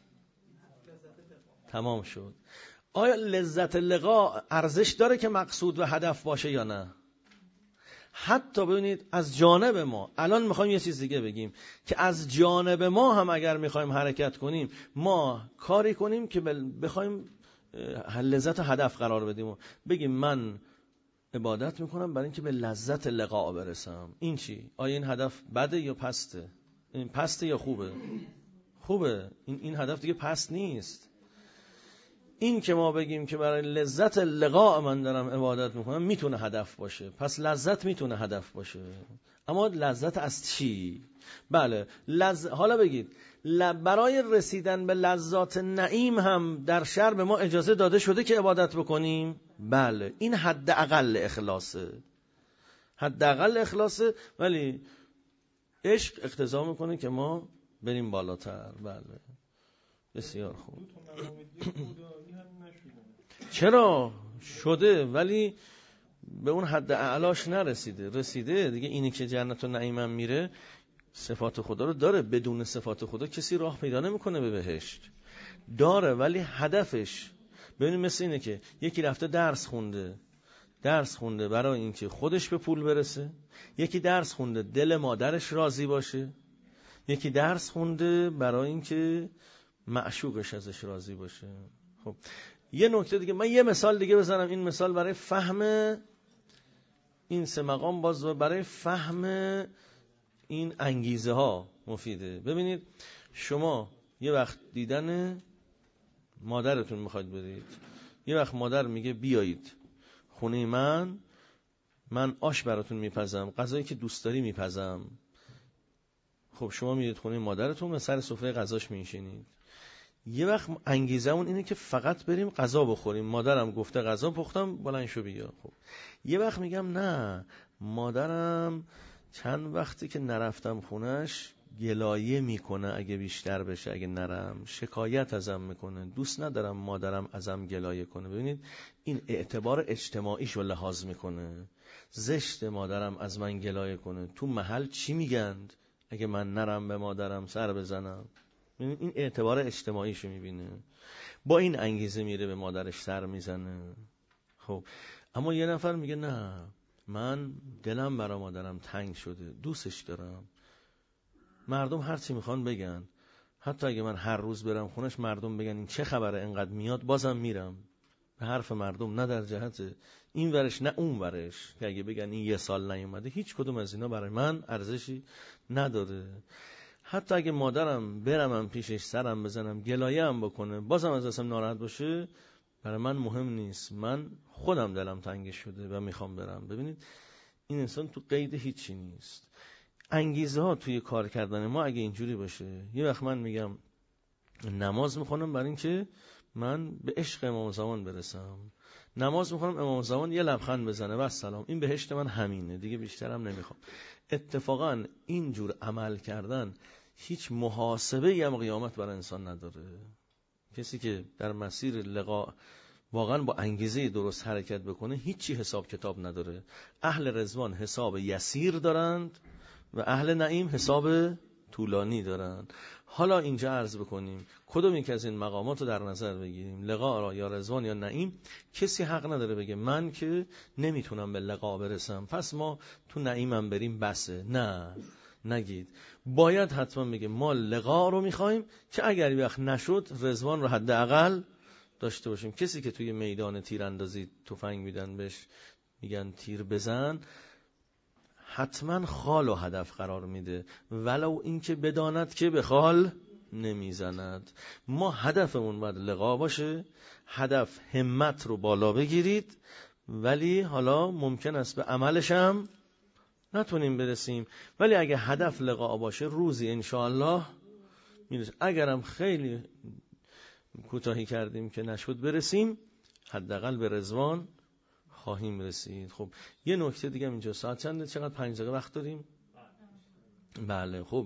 تمام شد؟ آیا لذت لقا ارزش داره که مقصود و هدف باشه یا نه؟ حتی ببینید از جانب ما، الان میخوایم یه چیز دیگه بگیم که از جانب ما هم اگر میخوایم حرکت کنیم، ما کاری کنیم که بخوایم لذت و هدف قرار بدیم و بگیم من عبادت میکنم برای اینکه به لذت لقا برسم. این چی؟ آیا این هدف بده یا پسته؟ این پسته یا خوبه؟ خوبه. این این هدف دیگه پست نیست. این که ما بگیم که برای لذت لقاء من دارم عبادت میکنم میتونه هدف باشه، پس لذت میتونه هدف باشه، اما لذت از چی؟ بله لذ... حالا بگید ل... برای رسیدن به لذات نعیم هم در شرع به ما اجازه داده شده که عبادت بکنیم؟ بله این حد اقل اخلاصه، حد اقل اخلاصه، ولی عشق اقتضا میکنه که ما بریم بالاتر. بله بسیار خوب. چرا شده ولی به اون حد اعلاش نرسیده؟ رسیده دیگه. اینی که جنت و نعیم میره صفات خدا رو داره، بدون صفات خدا کسی راه پیدا نمیکنه به بهشت. داره ولی هدفش، ببینید مثل اینه که یکی رفته درس خونده، درس خونده برای اینکه خودش به پول برسه، یکی درس خونده دل مادرش راضی باشه، یکی درس خونده برای اینکه معشوقش ازش راضی باشه. خب یه نکته دیگه، من یه مثال دیگه بزنم، این مثال برای فهم این سه مقام باز برای فهم این انگیزه ها مفیده. ببینید شما یه وقت دیدن مادرتون میخواید برید، یه وقت مادر میگه بیایید خونه من، من آش براتون میپزم، غذایی که دوست داری میپزم. خب شما میرید خونه مادرتون و سر سفره غذاش میشینید. یه وقت انگیزه اون اینه که فقط بریم غذا بخوریم، مادرم گفته غذا پختم بلند شو بیا. خب یه وقت میگم نه، مادرم چند وقتی که نرفتم خونش گلایه میکنه، اگه بیشتر بشه اگه نرم شکایت ازم میکنه، دوست ندارم مادرم ازم گلایه کنه. ببینید این اعتبار اجتماعیشو لحاظ میکنه. زشت مادرم از من گلایه کنه، تو محل چی میگند اگه من نرم به مادرم سر بزنم؟ این اعتبار اجتماعیشو میبینه، با این انگیزه میره به مادرش سر میزنه. خب اما یه نفر میگه نه، من دلم برای مادرم تنگ شده، دوستش دارم، مردم هر چی میخوان بگن، حتی اگه من هر روز برم خونش مردم بگن این چه خبره انقدر میاد، بازم میرم به حرف مردم، نه در جهت این ورش نه اون ورش، که اگه بگن این یه سال نیومده، هیچ کدوم از اینا برای من ارزشی نداره. حتی اگه مادرم برم پیشش سرم بزنم گلایه هم بکنه، بازم از دستم ناراحت باشه، برای من مهم نیست، من خودم دلم تنگ شده و میخوام برم. ببینید این انسان تو قید هیچی نیست. انگیزه ها توی کار کردن ما اگه اینجوری باشه، یه وقت من میگم نماز میخونم برای اینکه من به عشق امام زمان برسم. نماز میخونم امام زمان یه لبخند بزنه و سلام، این بهشت من همینه دیگه، بیشترم نمیخوام. اتفاقا اینجور عمل کردن هیچ محاسبه هم قیامت برای انسان نداره. کسی که در مسیر لقا واقعا با انگیزه درست حرکت بکنه هیچی حساب کتاب نداره. اهل رضوان حساب یسیر دارند و اهل نعیم حساب طولانی دارند. حالا اینجا عرض بکنیم کدوم یک از این مقامات رو در نظر بگیریم، لقا را یا رضوان یا نعیم. کسی حق نداره بگه من که نمیتونم به لقا برسم پس ما تو نعیمم بریم بسه. نه، نگید. باید حتما بگه ما لقا رو میخوایم که اگر وقت نشد رضوان رو حداقل داشته باشیم. کسی که توی میدان تیراندازی تفنگ میدن بهش میگن تیر بزن، حتما خال و هدف قرار میده، ولو اینکه بداند که به خال نمیزند. ما هدفمون باید لقا باشه. هدف همت رو بالا بگیرید، ولی حالا ممکن است به عملش هم نتونیم برسیم، ولی اگه هدف لقا باشه روزی انشاءالله میرسیم. اگرم خیلی کوتاهی کردیم که نشد برسیم، حداقل به رضوان خواهیم رسید. خب یه نکته دیگه اینجا، ساعت چنده؟ چقدر؟ پنج دقیقه وقت داریم؟ بله. خب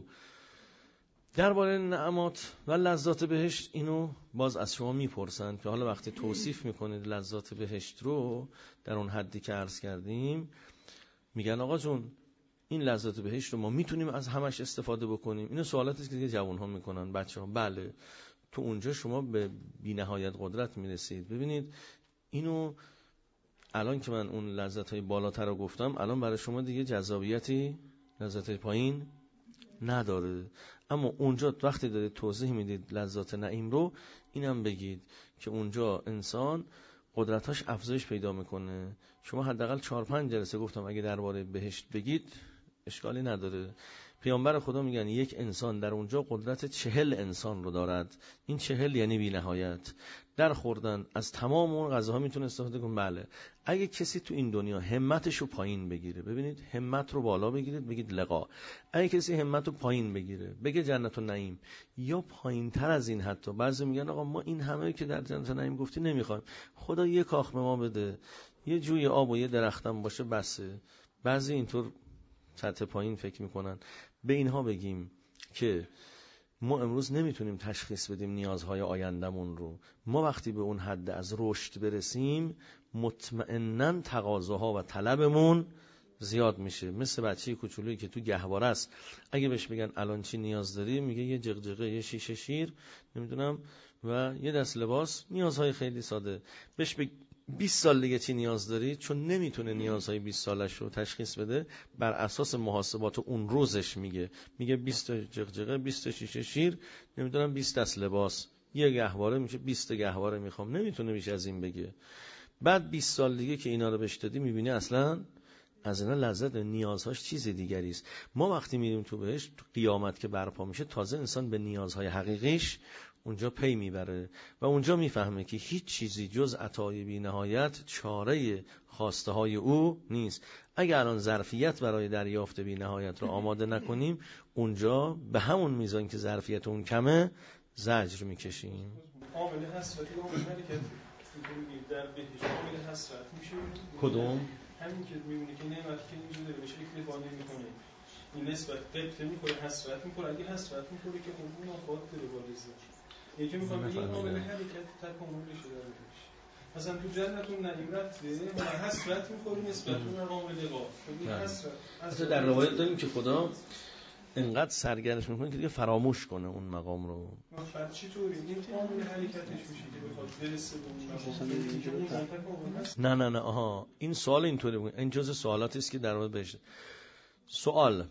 درباره نعمات و لذات بهشت اینو باز از شما میپرسن که حالا وقتی توصیف میکنید لذات بهشت رو در اون حدی که عرض کردیم، میگن آقا جون این لذات بهشت رو ما میتونیم از همش استفاده بکنیم؟ اینو سوالاتی که دیگه جوان ها میکنن، بچه ها. بله، تو اونجا شما به بی نهایت قدرت میرسید. ببینید اینو الان که من اون لذت های بالاتر رو گفتم، الان برای شما دیگه جذابیتی لذت های پایین نداره. اما اونجا وقتی دارید توضیح میدید لذات نعیم رو، اینم بگید که اونجا انسان قدرتاش افزایش پیدا میکنه. شما حداقل چهار پنج جلسه گفتم اگه درباره بهشت بگید اشکالی نداره. پیامبر خدا میگن یک انسان در اونجا قدرت چهل انسان رو دارد. این چهل یعنی بی نهایت. در خوردن از تمام اون غذاها میتونه استفاده کنه. بله، اگه کسی تو این دنیا همتش رو پایین بگیره، ببینید همت رو بالا بگیرید بگید لقا. اگه کسی همت رو پایین بگیره بگه جنت و نعیم، یا پایین تر از این حتی. بعضی میگن آقا ما این همه که در جنت و نعیم گفتی نمیخوایم، خدا یه کاخ به ما بده، یه جوی آب و یه درختم باشه بسه. بعضی اینطور سطح پایین فکر میکنن. به اینها بگیم که ما امروز نمیتونیم تشخیص بدیم نیازهای آیندمون رو. ما وقتی به اون حد از رشد برسیم مطمئناً تقاضاها و طلبمون زیاد میشه. مثل بچه کوچولویی که تو گهواره است، اگه بهش بگن الان چی نیاز داری، میگه یه جغجغه، یه شیشه شیر، نمیدونم، و یه دست لباس، نیازهای خیلی ساده. بهش بگ بیست سال دیگه چی نیاز داری، چون نمیتونه نیازهای بیست سالش رو تشخیص بده، بر اساس محاسبات اون روزش میگه میگه بیست جغجغه، بیست شیشه شیر، نمیدونم بیست دست لباس، یه گهواره میشه بیست گهواره میخوام. نمیتونه بیش از این بگه. بعد بیست سال دیگه که اینا رو بهش دادی میبینی اصلا از اینا لذت نیازهاش چیز دیگری است. ما وقتی میریم تو بهش، تو قیامت که برپا میشه، تازه انسان به نیازهای حقیقیش اونجا پی میبره و اونجا میفهمه که هیچ چیزی جز عطای بی نهایت چاره خواسته های او نیست. اگر الان ظرفیت برای دریافت بی نهایت رو آماده نکنیم، اونجا به همون میزان که ظرفیت اون کمه زجر میکشیم. عامل حسرت یا عامل حرکت در بهش عامل حسرت میشه. کدوم؟ همین که میبینی که نعمتی که اینجا داره بهش فکر بانه میکنه، این نسبت قطعه میکنه، حسرت میکنه. اگه حسرت میکنه که اون آفات داره بالزه. یکی میخوام بگیم عامل حرکت تکاملش داره بهش. مثلا تو جنت اون نعیم رفته و حسرت میکنه نسبت اون مقام لقا. این حسرت. حتی در روایت داریم که خدا انقدر سرگرمش میکنه که دیگه فراموش کنه اون مقام رو. بعد چطوری این عامل حرکتش میشه که بخواد برسه به اون مقام؟ نه نه نه آها، این سوال اینطوری بود. این جزء سوالاتی است که در مورد بهش سوال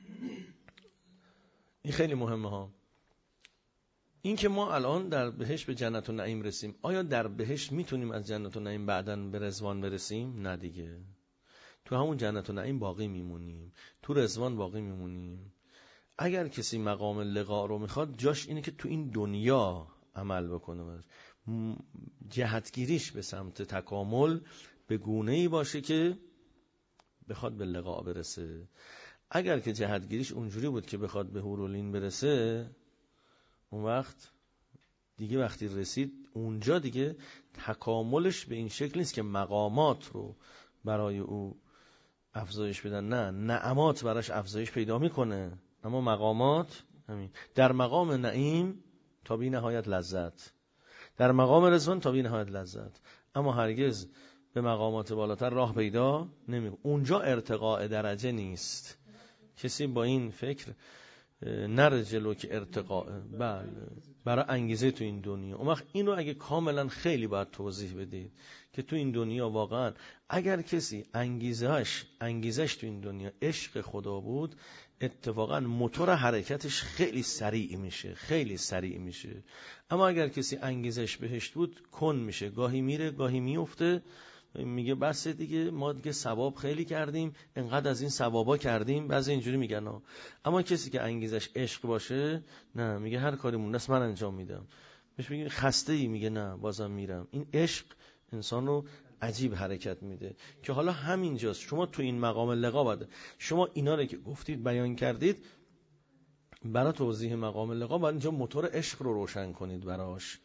این خیلی مهمه ها. این که ما الان در بهشت به جنت و نعیم رسیم، آیا در بهشت میتونیم از جنت و نعیم بعداً به رضوان برسیم؟ نه دیگه. تو همون جنت و نعیم باقی میمونیم، تو رضوان باقی میمونیم. اگر کسی مقام لقا رو میخواد، جاش اینه که تو این دنیا عمل بکنه، جهتگیریش به سمت تکامل به گونه‌ای باشه که بخواد به لقا برسه. اگر که جهتگیریش اونجوری بود که بخواد به هورولین برسه، اون وقت دیگه وقتی رسید اونجا دیگه تکاملش به این شکل نیست که مقامات رو برای او افزایش بدن، نه، نعمات براش افزایش پیدا میکنه، اما مقامات همین. در مقام نعیم تا بی نهایت لذت، در مقام رضوان تا بی نهایت لذت، اما هرگز به مقامات بالاتر راه پیدا نمی. اونجا ارتقاء درجه نیست. کسی با این فکر نره جلو که ارتقاء، بله، برای انگیزه تو این دنیا. اون وقت اینو اگه کاملا خیلی باید توضیح بدید که تو این دنیا واقعا اگر کسی انگیزهش انگیزش تو این دنیا عشق خدا بود، اتفاقا موتور حرکتش خیلی سریع میشه، خیلی سریع میشه. اما اگر کسی انگیزش بهشت بود، کن میشه، گاهی میره گاهی میفته، میگه بس دیگه، ما دیگه ثواب خیلی کردیم، انقدر از این ثوابا کردیم، بعضی اینجوری میگن ها. اما کسی که انگیزش عشق باشه، نه، میگه هر کاری مونده است من انجام میدم. بهش میگه خسته ای، میگه نه بازم میرم. این عشق انسان رو عجیب حرکت میده که حالا همینجاست. شما تو این مقام لقا باید شما اینا رو که گفتید بیان کردید، برای توضیح مقام لقا باید اینجا موتور عشق رو روشن کنید براش.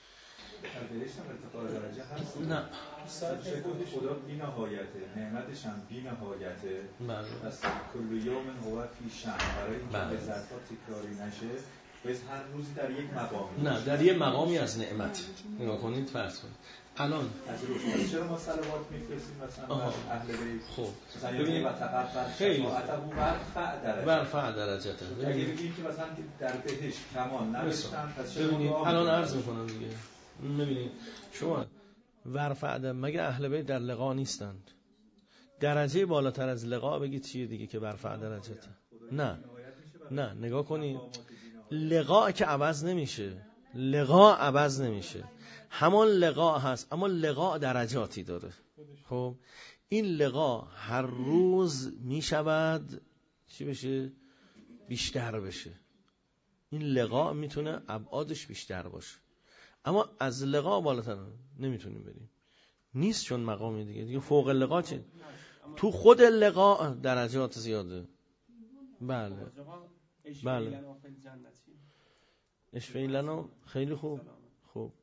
بهشت هم ارتقاء درجه هست؟ نه، خدا بی نهایته، نعمتش هم بی نهایته. بله. پس کل یوم هو فی شأن، برای اینکه بله. لذت‌ها تکراری نشه، بس هر روزی در یک مقامی. نه، در یک مقامی از نعمت. نگاه کنید، فرض کنید الان از روز چرا ما صلوات می‌فرستیم مثلا بر اهل بیت؟ خب مثلا ببینید خیلی شفاعته ورفع درجه. ورفع درجته. اگه بگیم که مثلا در بهشت کمال نوشتن، پس چرا ببینید ما الان عرض می‌کنم دیگه. ببینید شما ورفع در مگه اهل بیت در لقا نیستند؟ درجه بالاتر از لقا بگید چیه دیگه که ورفع درجته؟ نه نه، نگاه کنید، لقا که عوض نمیشه، لقا عوض نمیشه، همان لقا هست، اما لقا درجاتی داره. خب این لقا هر روز میشود چی بشه؟ بیشتر بشه. این لقا میتونه ابعادش بیشتر باشه، اما از لقا بالاتر نمیتونیم بریم، نیست، چون مقامی دیگه دیگه فوق لقا چه؟ تو خود لقا درجات زیاده. بله بله، اشفعی لنا، خیلی خوب. خب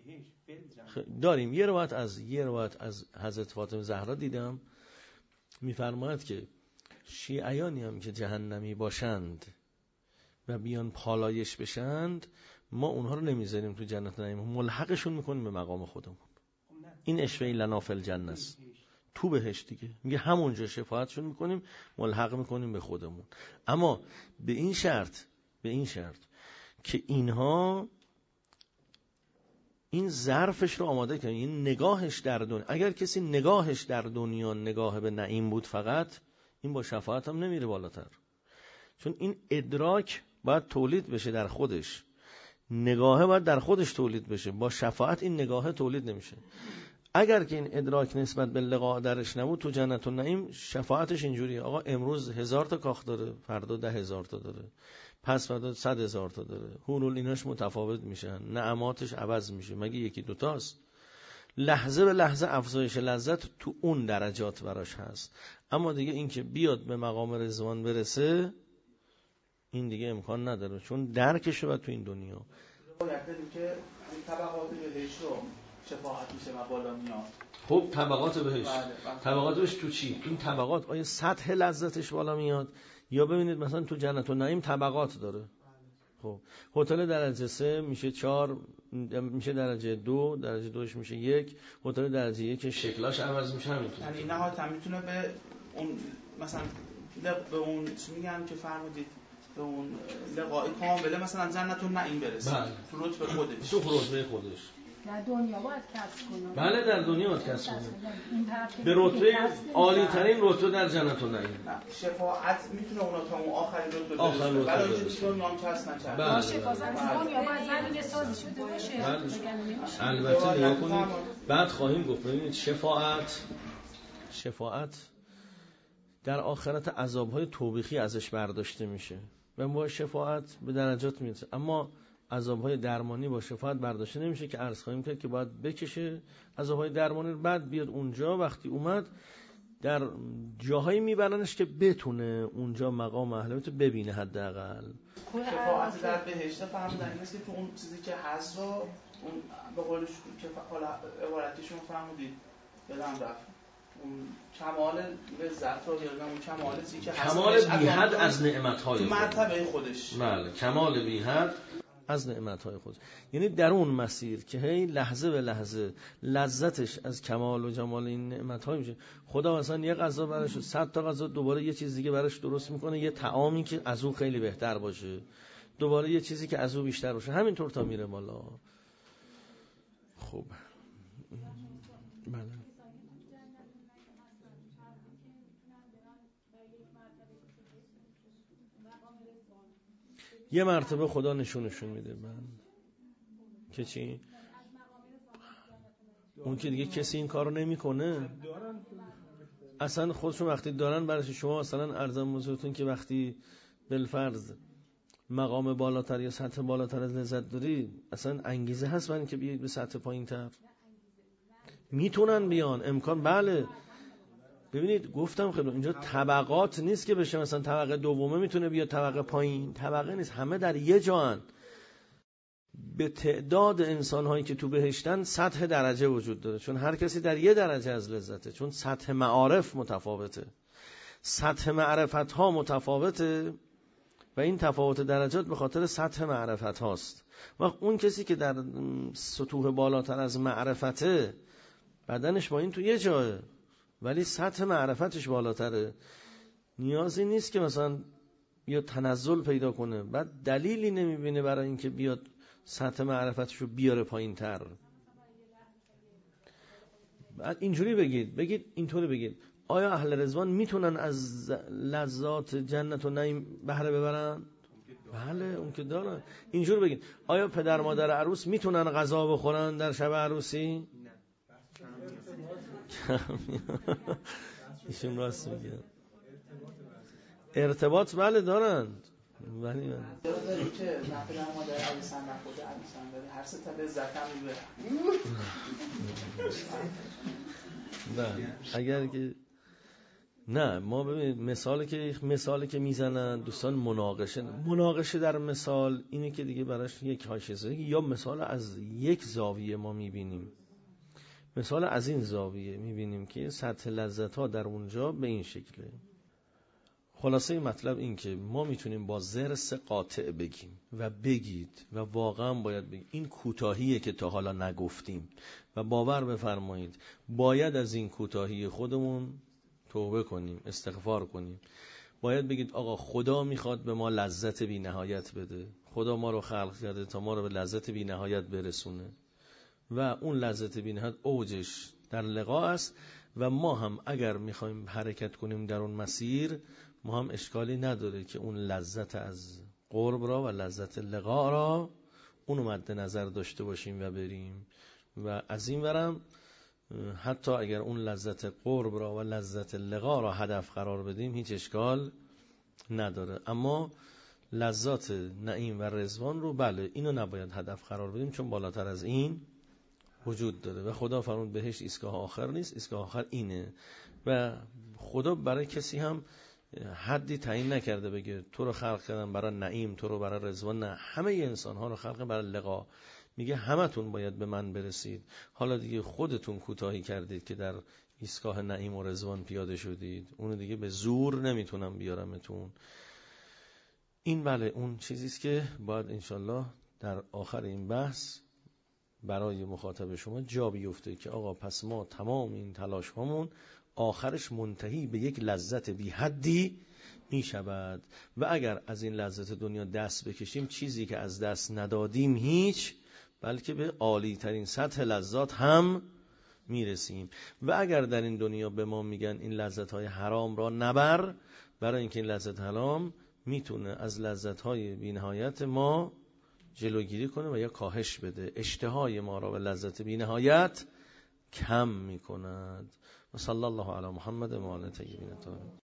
داریم یه روایت از یه روایت از حضرت فاطمه زهرا دیدم، میفرماید که شیعیانی هم که جهنمی باشند و بیان پالایش بشند، ما اونها رو نمیذاریم تو جنت نعیم، ملحقشون میکنیم به مقام خودمون. این اشفعی لنا فی الجنه است، تو بهشت دیگه. میگه همونجا شفاعتشون میکنیم، ملحق میکنیم به خودمون، اما به این شرط، به این شرط که اینها این ظرفش رو آماده کنن، این نگاهش در دنیا. اگر کسی نگاهش در دنیا نگاه به نعیم بود فقط، این با شفاعت هم نمیره بالاتر، چون این ادراک باید تولید بشه در خودش، نگاهه باید در خودش تولید بشه، با شفاعت این نگاهه تولید نمیشه. اگر که این ادراک نسبت به لقا درش نبود، تو جنت النعیم شفاعتش اینجوریه، آقا امروز هزار تا کاخ داره، فردا ده هزار تا داره، پس فردا صد هزار تا داره، حلول ایناش متفاوت میشن، نعماتش عوض میشه، مگه یکی دوتاست؟ لحظه به لحظه افزایش لذت تو اون درجات براش هست، اما دیگه این که بیاد به مقام رضوان برسه، این دیگه امکان نداره، چون درکش باید تو این دنیا. باید بدیم که طبقات بهشت رو شفاعت میشه و بالا میاد. خب طبقات بهشت، طبقات بهشت تو چی؟ این طبقات آیا سطح لذتش بالا میاد؟ یا ببینید مثلا تو جنت النعیم طبقات داره. خب هتل درجه سه میشه چهار، میشه درجه دو، درجه دوش میشه یک، هتل درجه یک شکلاش عوض میشه همینطور. یعنی نهایتا میتونه به اون مثلا به اون چی میگن که فرمودید، به اون لقای کامله مثلا جنت النعیم برسه. بله. تو رتبه خودش. تو رتبه خودش. در دنیا باید کسب کنه. بله در دنیا باید کسب کنه. به رتبه عالی ترین رتبه در جنت النعیم. شفاعت میتونه اونا تا اون آخرین رتبه برسه. آخرین رتبه برای اینکه چون نام کسب نشه. با شفاعت دنیا باید زمین سازی شده باشه. البته نگاه کنید بعد خواهیم گفت. ببینید شفاعت شفاعت در آخرت عذاب‌های توبیخی ازش برداشته میشه و با شفاعت به درجات میرسه، اما عذاب‌های درمانی با شفاعت برداشته نمیشه که عرض خواهیم کرد که باید بکشه عذاب‌های درمانی، بعد بیاد اونجا وقتی اومد در جاهایی میبرنش که بتونه اونجا مقام اهل بیت ببینه حداقل. شفاعت در بهشت فهمیدن این است که تو اون چیزی که هست رو اون به قولش که حالا عبارتیشون فرمودید یادم رفت، اون کمال لذت رو یا اون کمال چیزی که هست کمال بی حد از نعمت‌های تو مرتبه خودش. بله کمال بی حد از نعمت‌های خودش، یعنی در اون مسیر که هی لحظه به لحظه لذتش از کمال و جمال این نعمت‌ها میشه. خدا مثلا یه غذا براش صد تا غذا دوباره یه چیز دیگه براش درست میکنه، یه طعامی که از اون خیلی بهتر باشه، دوباره یه چیزی که از اون بیشتر باشه، همینطور تا میره بالا. خب بله یه مرتبه خدا نشونشون میده من که چی؟ اون که دیگه کسی این کارو نمیکنه اصلا، خودشون وقتی دارن برای شما مثلا ارزم موضوعتون که وقتی بالفرض مقام بالاتر یا سطح بالاتر از لذت داری، اصلا انگیزه هست برای اینکه بیاید به سطح پایین تر؟ میتونن بیان، امکان بله. ببینید گفتم خیلی اینجا طبقات نیست که بشه مثلا طبقه دومه میتونه بیاد طبقه پایین، طبقه نیست، همه در یه جان. به تعداد انسان هایی که تو بهشتن سطح درجه وجود داره، چون هر کسی در یه درجه از لذته، چون سطح معارف متفاوته، سطح معرفت ها متفاوته و این تفاوت درجات به خاطر سطح معرفت هاست. و اون کسی که در سطوح بالاتر از معرفته بدنش با این تو یه جایه ولی سطح معرفتش بالاتره، نیازی نیست که مثلا بیاد تنزل پیدا کنه، بعد دلیلی نمیبینه برای اینکه بیاد سطح معرفتش رو بیاره پایین تر. بعد اینجوری بگید بگید اینطوری بگید آیا اهل رضوان میتونن از لذات جنت و نعیم بهره ببرن؟ بله اون که دارن. اینجوری بگید آیا پدر مادر عروس میتونن غذا بخورن در شب عروسی؟ ایشون راست میگه، ارتباط بله دارند ولی من داریم که نه پدر مادر عروسن نه خود عروسن داره هر سه تا لذت هم میبره. نه اگر که نه ما ببینید مثالی که مثالی که میزنن دوستان مناقشه مناقشه در مثال اینه که دیگه براش یک حاشیه یا مثال از یک زاویه ما میبینیم، مثال از این زاویه میبینیم که سطح لذت ها در اونجا به این شکله. خلاصه مطلب این که ما میتونیم با ضرس قاطع بگیم و بگید و واقعا باید بگید این کوتاهیه که تا حالا نگفتیم و باور بفرمایید باید از این کوتاهی خودمون توبه کنیم، استغفار کنیم. باید بگید آقا خدا میخواد به ما لذت بی نهایت بده، خدا ما رو خلق کرده تا ما رو به لذت بی نهایت برسونه و اون لذت بی نهایت اوجش در لقا است و ما هم اگر میخوایم حرکت کنیم در اون مسیر ما هم اشکالی نداره که اون لذت از قرب را و لذت لقا را اونو مد نظر داشته باشیم و بریم و از این ورم حتی اگر اون لذت قرب را و لذت لقا را هدف قرار بدیم هیچ اشکال نداره. اما لذات نعیم و رضوان رو بله اینو نباید هدف قرار بدیم چون بالاتر از این وجود داره و خدا فرمود بهشت ایستگاه آخر نیست، ایستگاه آخر اینه و خدا برای کسی هم حدی تعیین نکرده بگه تو رو خلق کردم برای نعیم تو رو برای رضوان، نه، همه انسان ها رو خلق برای لقا. میگه همتون باید به من برسید، حالا دیگه خودتون کوتاهی کردید که در ایستگاه نعیم و رضوان پیاده شدید، اونو دیگه به زور نمیتونم بیارمتون. این بله اون چیزیست که باید انشالله در آخر این بحث برای مخاطب شما جا بیفته که آقا پس ما تمام این تلاش هامون آخرش منتهی به یک لذت بی حدی می شود و اگر از این لذت دنیا دست بکشیم چیزی که از دست ندادیم هیچ، بلکه به عالی ترین سطح لذات هم می رسیم. و اگر در این دنیا به ما میگن این لذت های حرام را نبر، برای اینکه این لذت حرام میتونه از لذت های بی نهایت ما جلوگیری کنه و یا کاهش بده، اشتهای ما را به لذت بی نهایت کم می کند. و صلی الله علی محمد و آله طیبین الطاهرین.